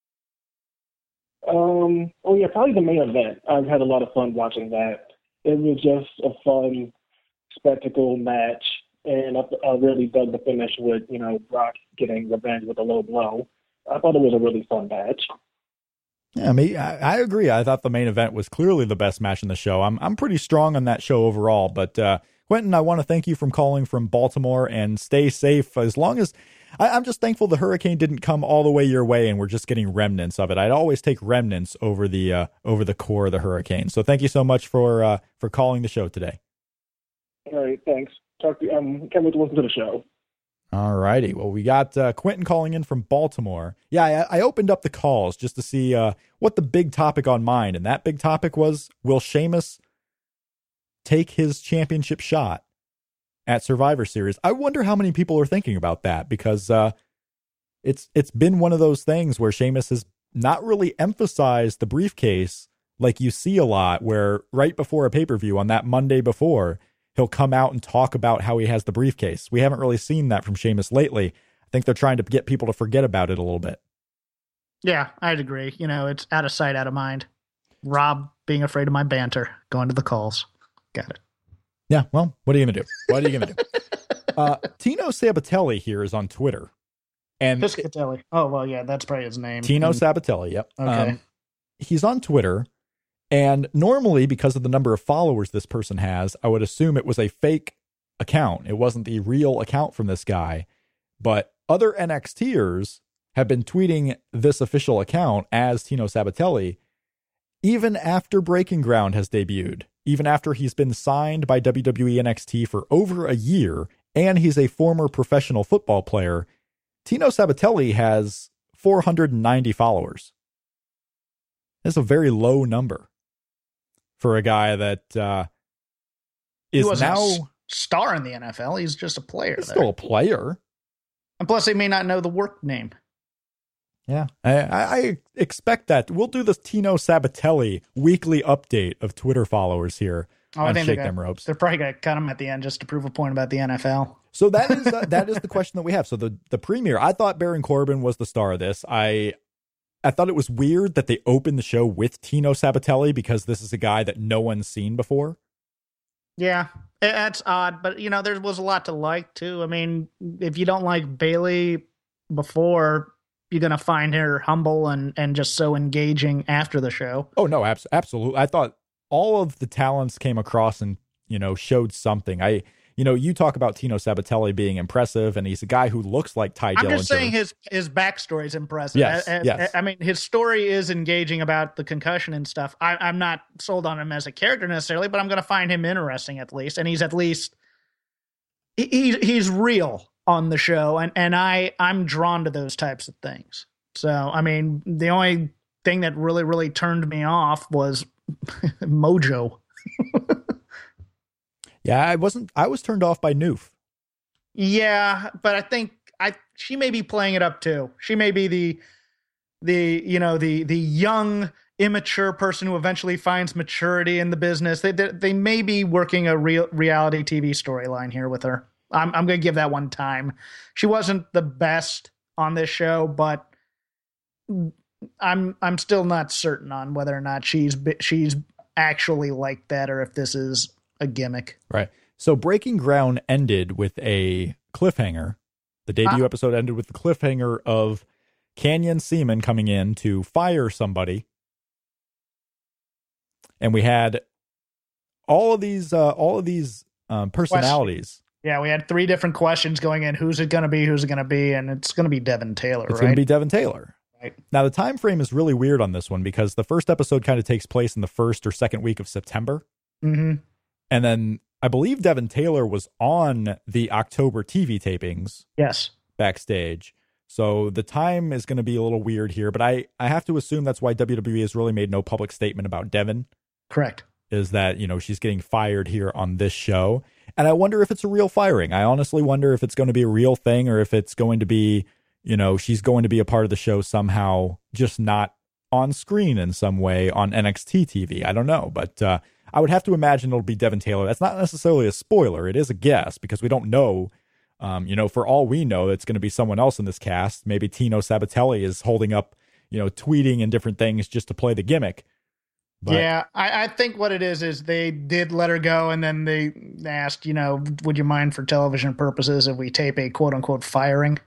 Probably the main event. I've had a lot of fun watching that. It was just a fun spectacle match, and I really dug the finish with, Brock getting revenge with a low blow. I thought it was a really fun match. Yeah, I agree. I thought the main event was clearly the best match in the show. I'm pretty strong on that show overall, but Quentin, I want to thank you for calling from Baltimore, and stay safe. As long as I'm just thankful the hurricane didn't come all the way your way and we're just getting remnants of it. I'd always take remnants over the core of the hurricane. So thank you so much for calling the show today. All right, thanks. Talk to you. Can't wait to listen to the show. All righty. Well, we got Quentin calling in from Baltimore. Yeah, I opened up the calls just to see what the big topic on mind, and that big topic was, will Sheamus take his championship shot at Survivor Series? I wonder how many people are thinking about that, because it's been one of those things where Sheamus has not really emphasized the briefcase like you see a lot, where right before a pay-per-view on that Monday before, he'll come out and talk about how he has the briefcase. We haven't really seen that from Sheamus lately. I think they're trying to get people to forget about it a little bit. Yeah, I'd agree. It's out of sight, out of mind. Rob being afraid of my banter, going to the calls. Got it. Yeah, well, what are you going to do? Tino Sabatelli here is on Twitter. And Piscatelli. Oh, well, yeah, that's probably his name. Tino Sabatelli, yep. Okay. He's on Twitter, and normally, because of the number of followers this person has, I would assume it was a fake account. It wasn't the real account from this guy. But other NXTers have been tweeting this official account as Tino Sabatelli, even after Breaking Ground has debuted, even after he's been signed by WWE NXT for over a year, and he's a former professional football player. Tino Sabatelli has 490 followers. That's a very low number for a guy that He is wasn't now a star in the NFL. He's just a player. he's There. still a player. And plus, they may not know the work name. Yeah, I expect that. We'll do this Tino Sabatelli weekly update of Twitter followers here on Shake Them Ropes. They're probably going to cut him at the end just to prove a point about the NFL. So that is the question that we have. So the premiere, I thought Baron Corbin was the star of this. I thought it was weird that they opened the show with Tino Sabatelli because this is a guy that no one's seen before. Yeah, that's odd, but there was a lot to like too. I mean, if you don't like Bayley before, you're going to find her humble and just so engaging after the show. Oh no, absolutely. I thought all of the talents came across and, showed something. You talk about Tino Sabatelli being impressive, and he's a guy who looks like Ty Dillinger. I'm just saying his backstory is impressive. Yes. I mean, his story is engaging about the concussion and stuff. I'm not sold on him as a character necessarily, but I'm going to find him interesting at least. And he's at least he's real on the show, and I'm drawn to those types of things. So, I mean, the only thing that really, really turned me off was Mojo. Yeah, I was turned off by Noof. Yeah, but I think she may be playing it up too. She may be the young, immature person who eventually finds maturity in the business. They may be working a real reality TV storyline here with her. I'm going to give that one time. She wasn't the best on this show, but I'm still not certain on whether or not she's actually like that or if this is a gimmick. Right. So Breaking Ground ended with a cliffhanger. The debut episode ended with the cliffhanger of Canyon Ceman coming in to fire somebody. And we had all of these personalities. Yeah, we had 3 different questions going in. Who's it going to be? Who's it going to be? And it's going to be Devin Taylor, It's going to be Devin Taylor. Right. Now, the time frame is really weird on this one because the first episode kind of takes place in the first or second week of September. Mm-hmm. And then I believe Devin Taylor was on the October TV tapings. Yes. Backstage. So the time is going to be a little weird here, but I have to assume that's why WWE has really made no public statement about Devin. Correct. Is that, she's getting fired here on this show. And I wonder if it's a real firing. I honestly wonder if it's going to be a real thing or if it's going to be, she's going to be a part of the show somehow, just not on screen in some way on NXT TV. I don't know, but I would have to imagine it'll be Devin Taylor. That's not necessarily a spoiler. It is a guess because we don't know. For all we know, it's going to be someone else in this cast. Maybe Tino Sabatelli is holding up, tweeting and different things just to play the gimmick. But, yeah, I think what it is they did let her go, and then they asked, would you mind for television purposes if we tape a quote-unquote firing?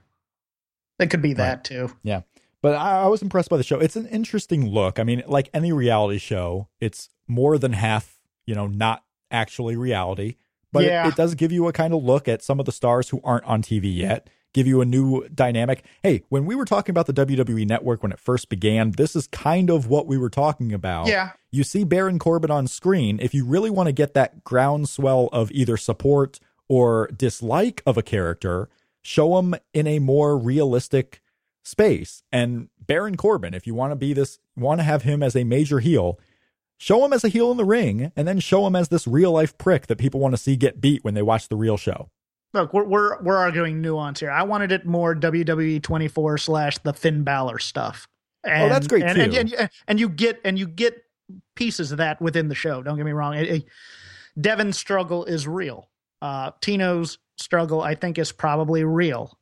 It could be that, too. Yeah. But I was impressed by the show. It's an interesting look. I mean, like any reality show, it's more than half, not actually reality. But it does give you a kind of look at some of the stars who aren't on TV yet, give you a new dynamic. Hey, when we were talking about the WWE Network when it first began, this is kind of what we were talking about. Yeah. You see Baron Corbin on screen. If you really want to get that groundswell of either support or dislike of a character, show them in a more realistic space. And Baron Corbin, if you want to have him as a major heel, show him as a heel in the ring, and then show him as this real life prick that people want to see get beat when they watch the real show. Look, we're arguing nuance here. I wanted it more WWE 24 / the Finn Balor stuff. And, that's great too. And you get pieces of that within the show. Don't get me wrong. Devin's struggle is real. Tino's struggle, I think, is probably real.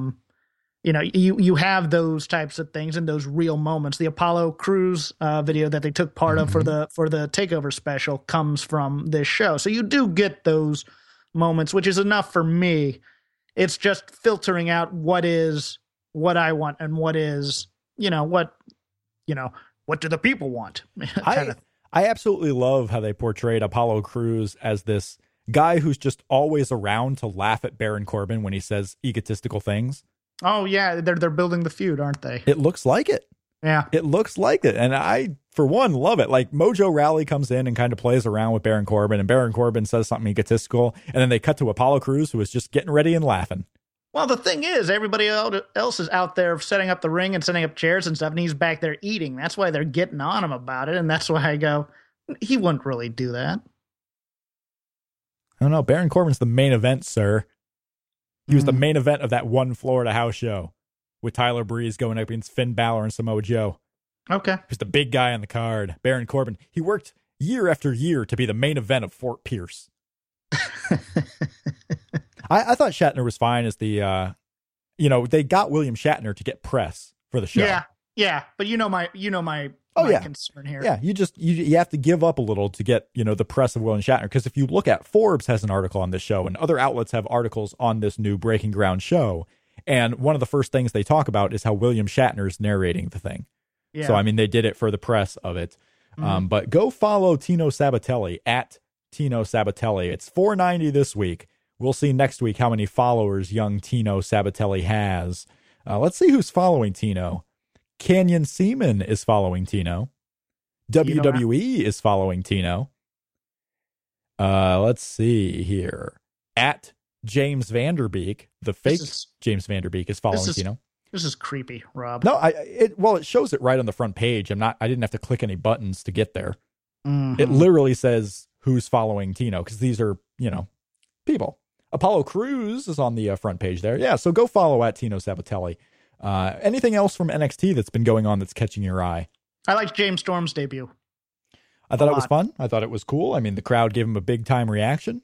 You have those types of things and those real moments. The Apollo Crews video that they took part of for the Takeover special comes from this show. So you do get those moments, which is enough for me. It's just filtering out what is what I want and what is, what do the people want? I absolutely love how they portrayed Apollo Crews as this guy who's just always around to laugh at Baron Corbin when he says egotistical things. Oh yeah, they're building the feud, aren't they? It looks like it. Yeah. It looks like it. And I, for one, love it. Like Mojo Rawley comes in and kind of plays around with Baron Corbin, and Baron Corbin says something egotistical, and then they cut to Apollo Crews, who is just getting ready and laughing. Well, the thing is, everybody else is out there setting up the ring and setting up chairs and stuff, and he's back there eating. That's why they're getting on him about it, and that's why I go, he wouldn't really do that. I don't know. Baron Corbin's the main event, sir. He was the main event of that one Florida house show with Tyler Breeze going up against Finn Balor and Samoa Joe. Okay. He was the big guy on the card. Baron Corbin. He worked year after year to be the main event of Fort Pierce. I thought Shatner was fine as the, they got William Shatner to get press for the show. Yeah. But my concern here. Yeah. You have to give up a little to get, the press of William Shatner. Because if you look at Forbes has an article on this show, and other outlets have articles on this new Breaking Ground show. And one of the first things they talk about is how William Shatner is narrating the thing. Yeah. So, they did it for the press of it. But go follow Tino Sabatelli at Tino Sabatelli. It's 490 this week. We'll see next week how many followers young Tino Sabatelli has. Let's see who's following Tino. Canyon Seaman is following Tino. WWE is following Tino. Let's see here. At James Vanderbeek, the fake James Vanderbeek is following Tino. This is creepy, Rob. No, it shows it right on the front page. I didn't have to click any buttons to get there. It literally says who's following Tino, because these are, people. Apollo Crews is on the front page there. Yeah, so go follow at Tino Sabatelli. Anything else from NXT that's been going on that's catching your eye? I liked James Storm's debut. I thought it was fun. I thought it was cool. the crowd gave him a big time reaction.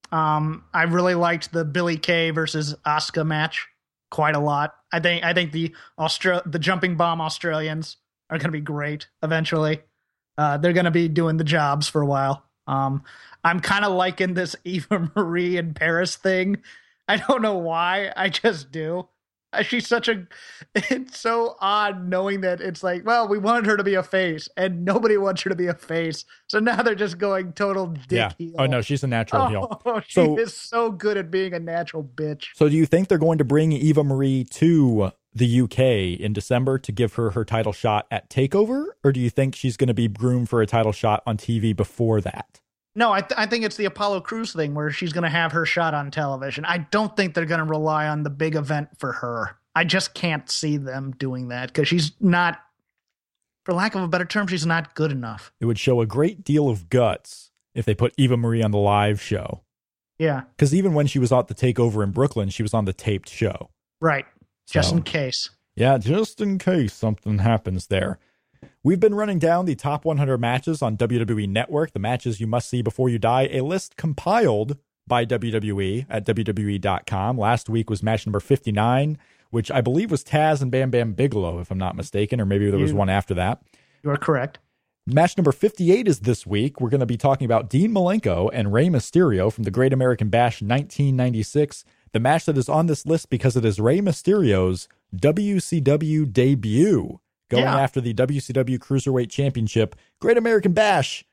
I really liked the Billie Kay versus Asuka match quite a lot. I think the Jumping Bomb Australians are going to be great eventually. They're going to be doing the jobs for a while. I'm kind of liking this Eva Marie and Paris thing. I don't know why. I just do. She's it's so odd knowing that it's like, well, we wanted her to be a face and nobody wants her to be a face. So now they're just going total dick heel. Oh no, she's a natural heel. She is so good at being a natural bitch. So do you think they're going to bring Eva Marie to the UK in December to give her title shot at TakeOver? Or do you think she's going to be groomed for a title shot on TV before that? No, I think it's the Apollo Crews thing where she's going to have her shot on television. I don't think they're going to rely on the big event for her. I just can't see them doing that because she's not, for lack of a better term, she's not good enough. It would show a great deal of guts if they put Eva Marie on the live show. Yeah. Because even when she was on the TakeOver in Brooklyn, she was on the taped show. Right. Just in case. Yeah, just in case something happens there. We've been running down the top 100 matches on WWE Network, the matches you must see before you die, a list compiled by WWE at WWE.com. Last week was match number 59, which I believe was Taz and Bam Bam Bigelow, if I'm not mistaken, or maybe there was one after that. You are correct. Match number 58 is this week. We're going to be talking about Dean Malenko and Rey Mysterio from the Great American Bash 1996. The match that is on this list because it is Rey Mysterio's WCW debut. Going after the WCW Cruiserweight Championship, Great American Bash,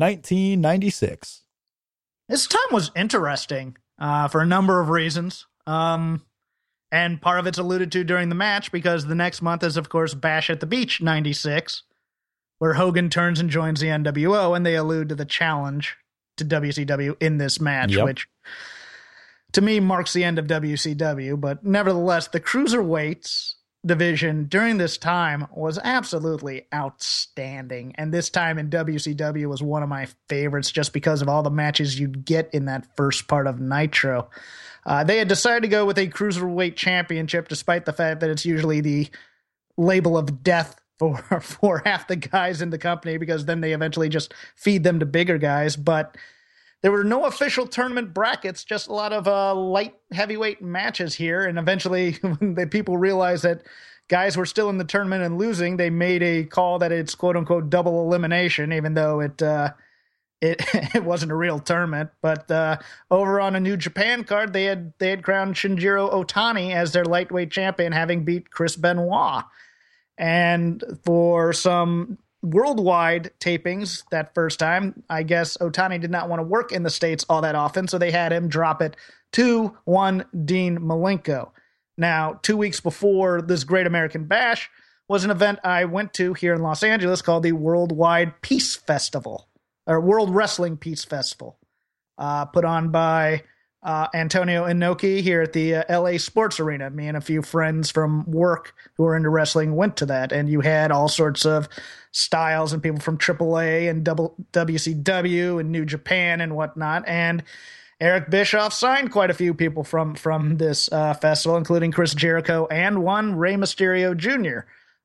1996. This time was interesting for a number of reasons. And part of it's alluded to during the match because the next month is, of course, Bash at the Beach, 96, where Hogan turns and joins the NWO, and they allude to the challenge to WCW in this match, which to me marks the end of WCW. But nevertheless, the Cruiserweights division during this time was absolutely outstanding, and this time in WCW was one of my favorites just because of all the matches you'd get in that first part of Nitro. They had decided to go with a Cruiserweight Championship despite the fact that it's usually the label of death for half the guys in the company because then they eventually just feed them to bigger guys. But there were no official tournament brackets, just a lot of light heavyweight matches here. And eventually, when the people realized that guys were still in the tournament and losing, they made a call that it's quote unquote double elimination, even though it it wasn't a real tournament. But over on a New Japan card, they had crowned Shinjiro Otani as their lightweight champion, having beat Chris Benoit. And for some worldwide tapings that first time, I guess Otani did not want to work in the States all that often, so they had him drop it to one Dean Malenko. Now, 2 weeks before this Great American Bash was an event I went to here in Los Angeles called the Worldwide Peace Festival, or World Wrestling Peace Festival, put on by Antonio Inoki here at the LA Sports Arena. Me and a few friends from work who are into wrestling went to that, and you had all sorts of styles and people from AAA and WCW and New Japan and whatnot. And Eric Bischoff signed quite a few people from this festival, including Chris Jericho and one Rey Mysterio Jr.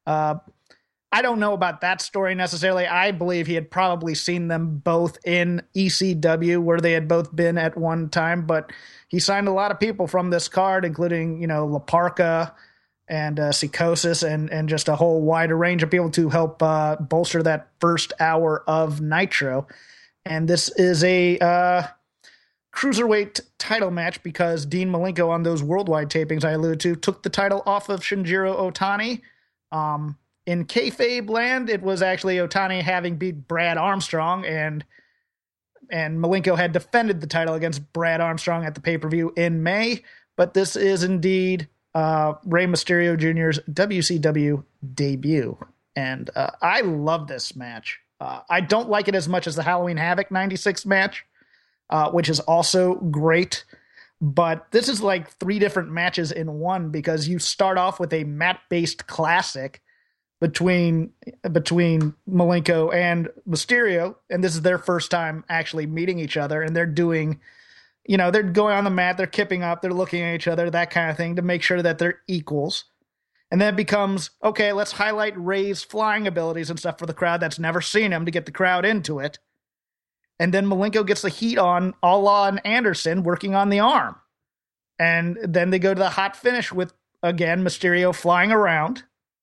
I don't know about that story necessarily. I believe he had probably seen them both in ECW, where they had both been at one time, but he signed a lot of people from this card, including, La Parka and Psychosis and just a whole wide range of people to help bolster that first hour of Nitro. And this is a cruiserweight title match because Dean Malenko on those worldwide tapings I alluded to took the title off of Shinjiro Otani. In kayfabe land, it was actually Otani having beat Brad Armstrong, and Malenko had defended the title against Brad Armstrong at the pay-per-view in May. But this is indeed Rey Mysterio Jr.'s WCW debut, and I love this match. I don't like it as much as the Halloween Havoc 96 match, which is also great. But this is like three different matches in one, because you start off with a mat-based classic between Malenko and Mysterio, and this is their first time actually meeting each other, and they're doing, they're going on the mat, they're kipping up, they're looking at each other, that kind of thing, to make sure that they're equals. And then it becomes, okay, let's highlight Rey's flying abilities and stuff for the crowd that's never seen him, to get the crowd into it. And then Malenko gets the heat on a la Anderson working on the arm. And then they go to the hot finish with, again, Mysterio flying around.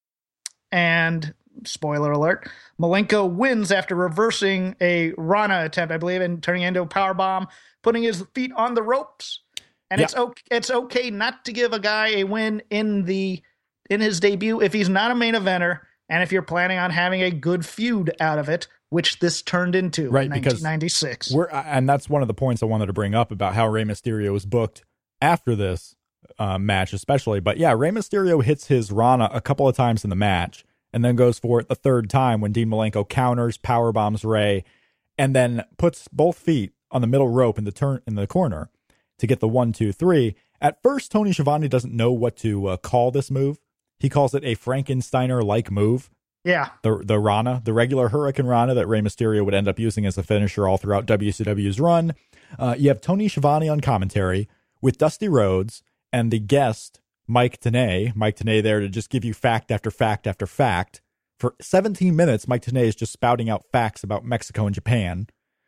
And, spoiler alert, Malenko wins after reversing a Rana attempt, I believe, and turning it into a powerbomb, putting his feet on the ropes. And it's okay not to give a guy a win in his debut if he's not a main eventer, and if you're planning on having a good feud out of it, which this turned into in 1996. And that's one of the points I wanted to bring up about how Rey Mysterio was booked after this match especially. But yeah, Rey Mysterio hits his Rana a couple of times in the match and then goes for it the third time when Dean Malenko counters, powerbombs Rey, and then puts both feet on the middle rope in the corner to get the 1, 2, 3. At first, Tony Schiavone doesn't know what to call this move. He calls it a Frankensteiner-like move. Yeah. The Rana, the regular Hurricane Rana that Rey Mysterio would end up using as a finisher all throughout WCW's run. You have Tony Schiavone on commentary with Dusty Rhodes and the guest, Mike Tenay. Mike Tenay there to just give you fact after fact after fact. For 17 minutes, Mike Tenay is just spouting out facts about Mexico and Japan.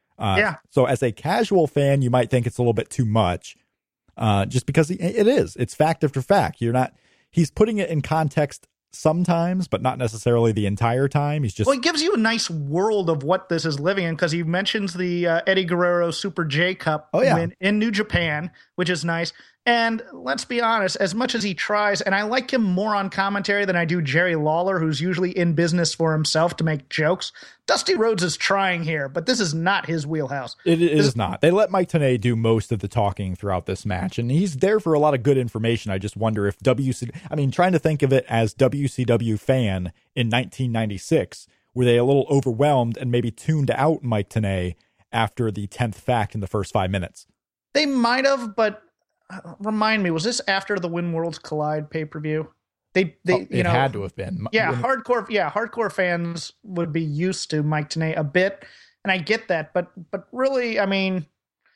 So as a casual fan, you might think it's a little bit too much, just because it is. It's fact after fact. He's putting it in context sometimes, but not necessarily the entire time. He gives you a nice world of what this is living in, because he mentions the Eddie Guerrero Super J Cup win in New Japan, which is nice. And let's be honest, as much as he tries, and I like him more on commentary than I do Jerry Lawler, who's usually in business for himself to make jokes, Dusty Rhodes is trying here, but this is not his wheelhouse. It is not. They let Mike Tenay do most of the talking throughout this match, and he's there for a lot of good information. I just wonder if trying to think of it as WCW fan in 1996, were they a little overwhelmed and maybe tuned out Mike Tenay after the 10th fact in the first 5 minutes? They might have, but remind me, was this after the When Worlds Collide pay-per-view? It had to have been. Hardcore fans would be used to Mike Tenay a bit, and I get that, but really, I mean,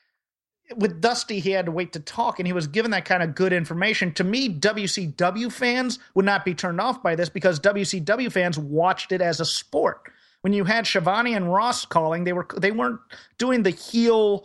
with Dusty, he had to wait to talk, and he was given that kind of good information. To me, WCW fans would not be turned off by this, because WCW fans watched it as a sport. When you had Schiavone and Ross calling, they weren't doing the heel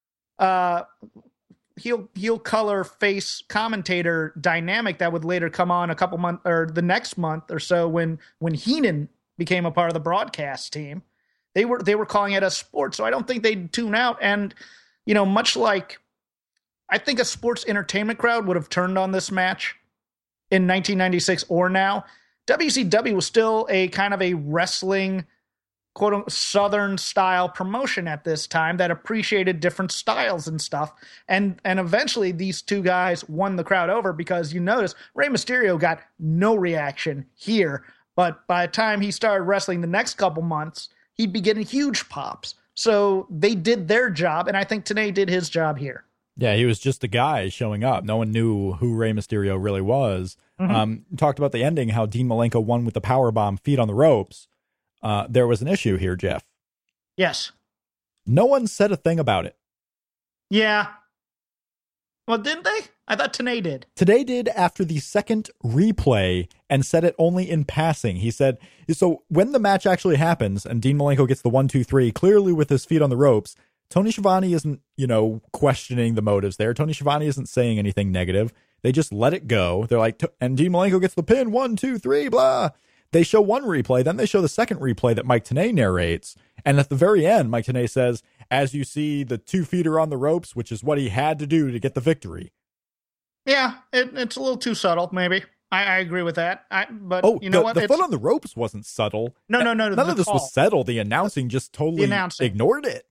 color face commentator dynamic that would later come on a couple months or the next month or so when Heenan became a part of the broadcast team. They were calling it a sport, so I don't think they'd tune out. And, you know, much like I think a sports entertainment crowd would have turned on this match in 1996 or now, WCW was still a kind of a wrestling, quote unquote, Southern style promotion at this time that appreciated different styles and stuff. And eventually these two guys won the crowd over because you notice Rey Mysterio got no reaction here. But by the time he started wrestling the next couple months, he'd be getting huge pops. So they did their job, and I think Tenay did his job here. Yeah, he was just a guy showing up. No one knew who Rey Mysterio really was. Talked about the ending, how Dean Malenko won with the powerbomb, feet on the ropes. There was an issue here, Jeff. Yes. No one said a thing about it. Yeah. Well, didn't they? I thought Tenay did. Tenay did after the second replay and said it only in passing. He said, so when the match actually happens and Dean Malenko gets the 1, 2, 3, clearly with his feet on the ropes, Tony Schiavone isn't, questioning the motives there. Tony Schiavone isn't saying anything negative. They just let it go. They're like, and Dean Malenko gets the pin, 1, 2, 3, blah. They show one replay, then they show the second replay that Mike Tenay narrates. And at the very end, Mike Tenay says, as you see, the 2 feet are on the ropes, which is what he had to do to get the victory. Yeah, it's a little too subtle, maybe. I agree with that. But you know what? The foot on the ropes wasn't subtle. No. None of this was subtle. The announcing just totally ignored it.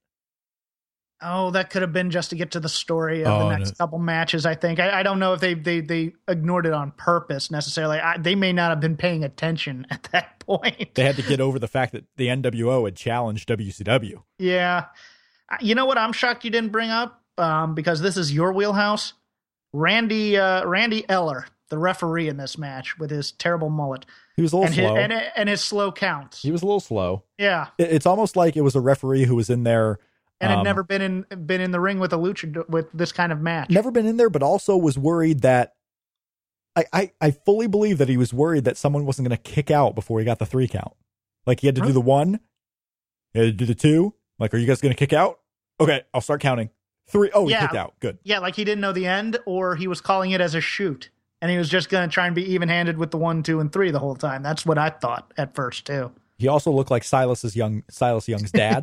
Oh, that could have been just to get to the story of the next couple matches, I think. I don't know if they ignored it on purpose necessarily. They may not have been paying attention at that point. They had to get over the fact that the NWO had challenged WCW. Yeah. You know what I'm shocked you didn't bring up? Because this is your wheelhouse. Randy Eller, the referee in this match with his terrible mullet. He was a little slow. And his slow counts. He was a little slow. Yeah. It's almost like it was a referee who was in there and had never been in the ring with a lucha with this kind of match. Never been in there, but also was worried that I fully believe that he was worried that someone wasn't going to kick out before he got the 3 count. Like he had to do the 1, he had to do the 2. Like, are you guys going to kick out? Okay, I'll start counting. 3. Oh, he kicked out. Good. Yeah, like he didn't know the end, or he was calling it as a shoot, and he was just going to try and be even-handed with the 1, 2, and 3 the whole time. That's what I thought at first too. He also looked like Silas Young's dad.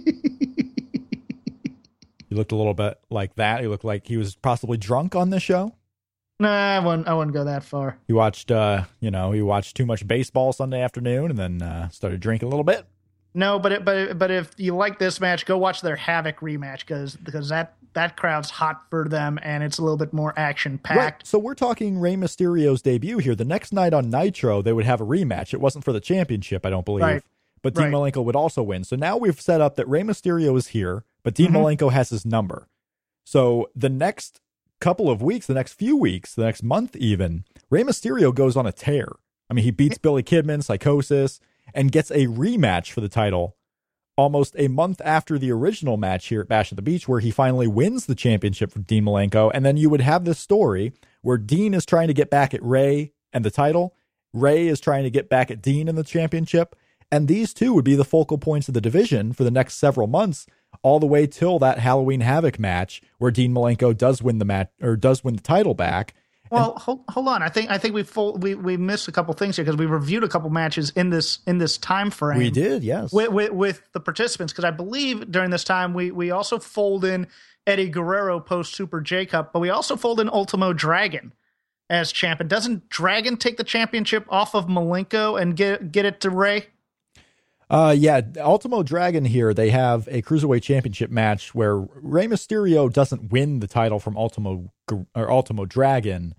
He looked a little bit like that. He looked like he was possibly drunk on this show. Nah, I wouldn't go that far. He watched, he watched too much baseball Sunday afternoon and then started drinking a little bit. No, but if you like this match, go watch their Havoc rematch because that crowd's hot for them and it's a little bit more action packed. Right. So we're talking Rey Mysterio's debut here. The next night on Nitro, they would have a rematch. It wasn't for the championship, I don't believe. Right. But Dean Malenko would also win. So now we've set up that Rey Mysterio is here, but Dean Malenko has his number. So the next couple of weeks, the next few weeks, the next month even, Rey Mysterio goes on a tear. I mean, he beats Billy Kidman, Psychosis, and gets a rematch for the title almost a month after the original match here at Bash at the Beach, where he finally wins the championship for Dean Malenko. And then you would have this story where Dean is trying to get back at Rey and the title. Rey is trying to get back at Dean in the championship. And these two would be the focal points of the division for the next several months, all the way till that Halloween Havoc match where Dean Malenko does win the match or does win the title back. Well, hold on. I think we missed a couple things here because we reviewed a couple matches in this time frame. We did, yes, with the participants, because I believe during this time we also fold in Eddie Guerrero post Super J Cup, but we also fold in Ultimo Dragon as champion. Doesn't Dragon take the championship off of Malenko and get it to Rey? Yeah, Ultimo Dragon here, they have a Cruiserweight Championship match where Rey Mysterio doesn't win the title from Ultimo Dragon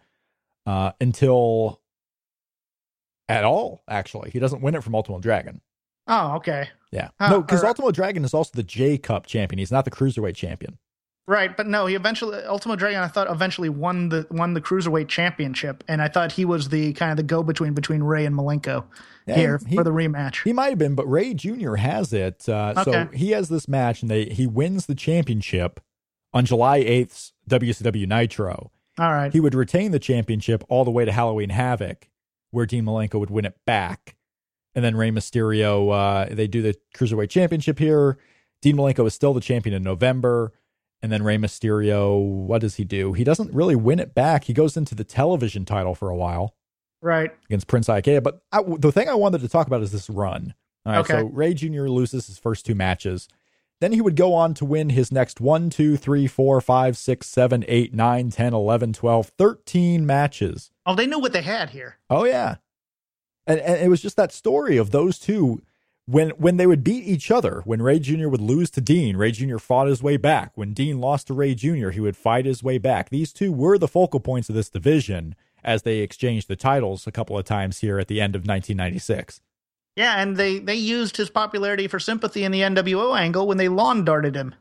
until at all, actually. He doesn't win it from Ultimo Dragon. Oh, okay. Yeah. No, because Ultimo Dragon is also the J Cup champion. He's not the Cruiserweight champion. Right, but no, Ultimo Dragon, I thought, eventually won the Cruiserweight Championship, and I thought he was the kind of the go-between Rey and Malenko here for the rematch. He might have been, but Rey Jr. has it. Okay. So he has this match, and he wins the championship on July 8th's WCW Nitro. All right. He would retain the championship all the way to Halloween Havoc, where Dean Malenko would win it back. And then Rey Mysterio, they do the Cruiserweight Championship here. Dean Malenko is still the champion in November. And then Rey Mysterio, what does he do? He doesn't really win it back. He goes into the television title for a while. Right. Against Prince Ikea. But the thing I wanted to talk about is this run. All right, Okay. so Ray Jr. loses his first 2 matches. Then he would go on to win his next 1, 2, 3, 4, 5, 6, 7, 8, 9, 10, 11, 12, 13 matches. Oh, they knew what they had here. Oh, yeah. And it was just that story of those two when they would beat each other. When Ray Jr. would lose to Dean, Ray Jr. fought his way back. When Dean lost to Ray Jr., he would fight his way back. These two were the focal points of this division as they exchanged the titles a couple of times here at the end of 1996. Yeah, and they used his popularity for sympathy in the NWO angle when they lawn darted him.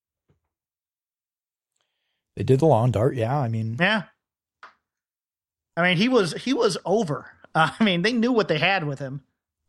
They did the lawn dart, yeah. I mean, Yeah. I mean, he was over. I mean, they knew what they had with him.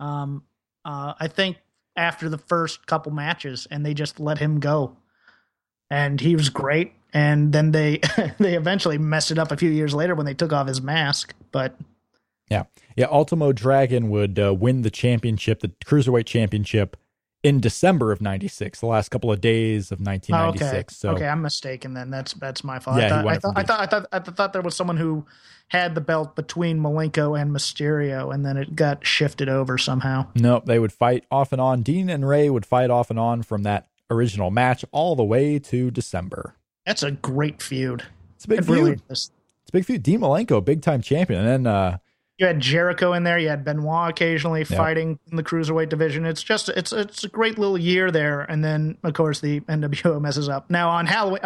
I think after the first couple matches, and they just let him go, and he was great. And then they they eventually messed it up a few years later when they took off his mask. But yeah. Ultimo Dragon would win the championship, the Cruiserweight Championship, in December of 96, the last couple of days of 1996. okay, So I'm mistaken then. That's my fault. Yeah, I thought there was someone who had the belt between Malenko and Mysterio, and then it got shifted over somehow. no, they would fight off and on. Dean and Ray would fight off and on from that original match all the way to December. That's a great feud. It's a big It feud. really is. It's a big feud. Dean Malenko, big time champion. And then You had Jericho in there. You had Benoit occasionally fighting in the cruiserweight division. It's just it's a great little year there. And then of course the NWO messes up. Now on Halloween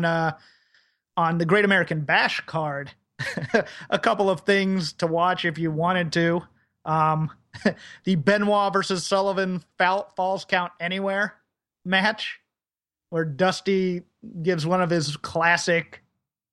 on the Great American Bash card, a couple of things to watch if you wanted to. The Benoit versus Sullivan Falls Count Anywhere match, where Dusty gives one of his classic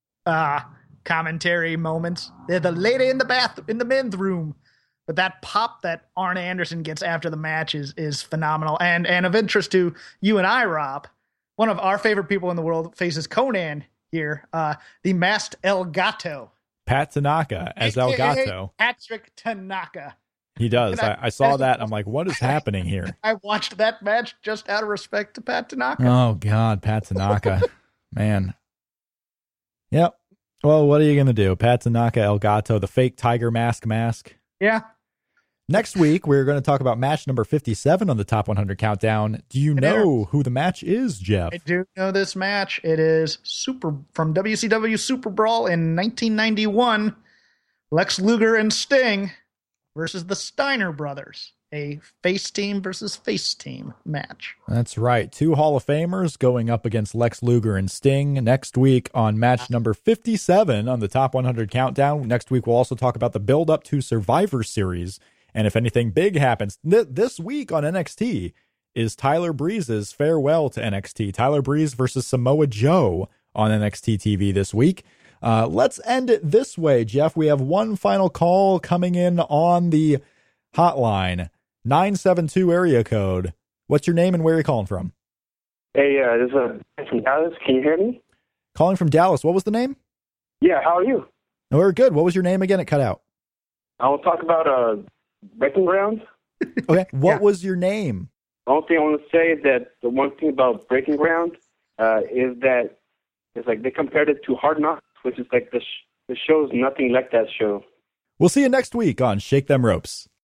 commentary moments. They're the lady in the men's room. But that pop that Arn Anderson gets after the match is phenomenal. And of interest to you and I, Rob, one of our favorite people in the world faces Conan here, the masked El Gato. Pat Tanaka as El Gato. Patrick Tanaka. He does. And I saw that. I'm like, what is happening here? I watched that match just out of respect to Pat Tanaka. Oh, God, Pat Tanaka. Man. Yep. Well, what are you going to do? Pat Tanaka, El Gato, the fake tiger mask. Yeah. Next week, we're going to talk about match number 57 on the Top 100 Countdown. Do you know who the match is, Jeff? I do know this match. It is from WCW Super Brawl in 1991. Lex Luger and Sting versus the Steiner Brothers. A face team versus face team match. That's right. 2 Hall of Famers going up against Lex Luger and Sting next week on match number 57 on the Top 100 Countdown. Next week, we'll also talk about the build-up to Survivor Series. And if anything big happens this week on NXT is Tyler Breeze's farewell to NXT. Tyler Breeze versus Samoa Joe on NXT TV this week. Let's end it this way, Jeff. We have one final call coming in on the hotline. 972 area code. What's your name and where are you calling from? Hey, this is from Dallas. Can you hear me? Calling from Dallas. What was the name? Yeah, how are you? No, we're good. What was your name again? It cut out. I will talk about Breaking Ground. Okay. What was your name? The only thing I want to say is that the one thing about Breaking Ground is that it's like they compared it to Hard Knocks, which is like the show is nothing like that show. We'll see you next week on Shake Them Ropes.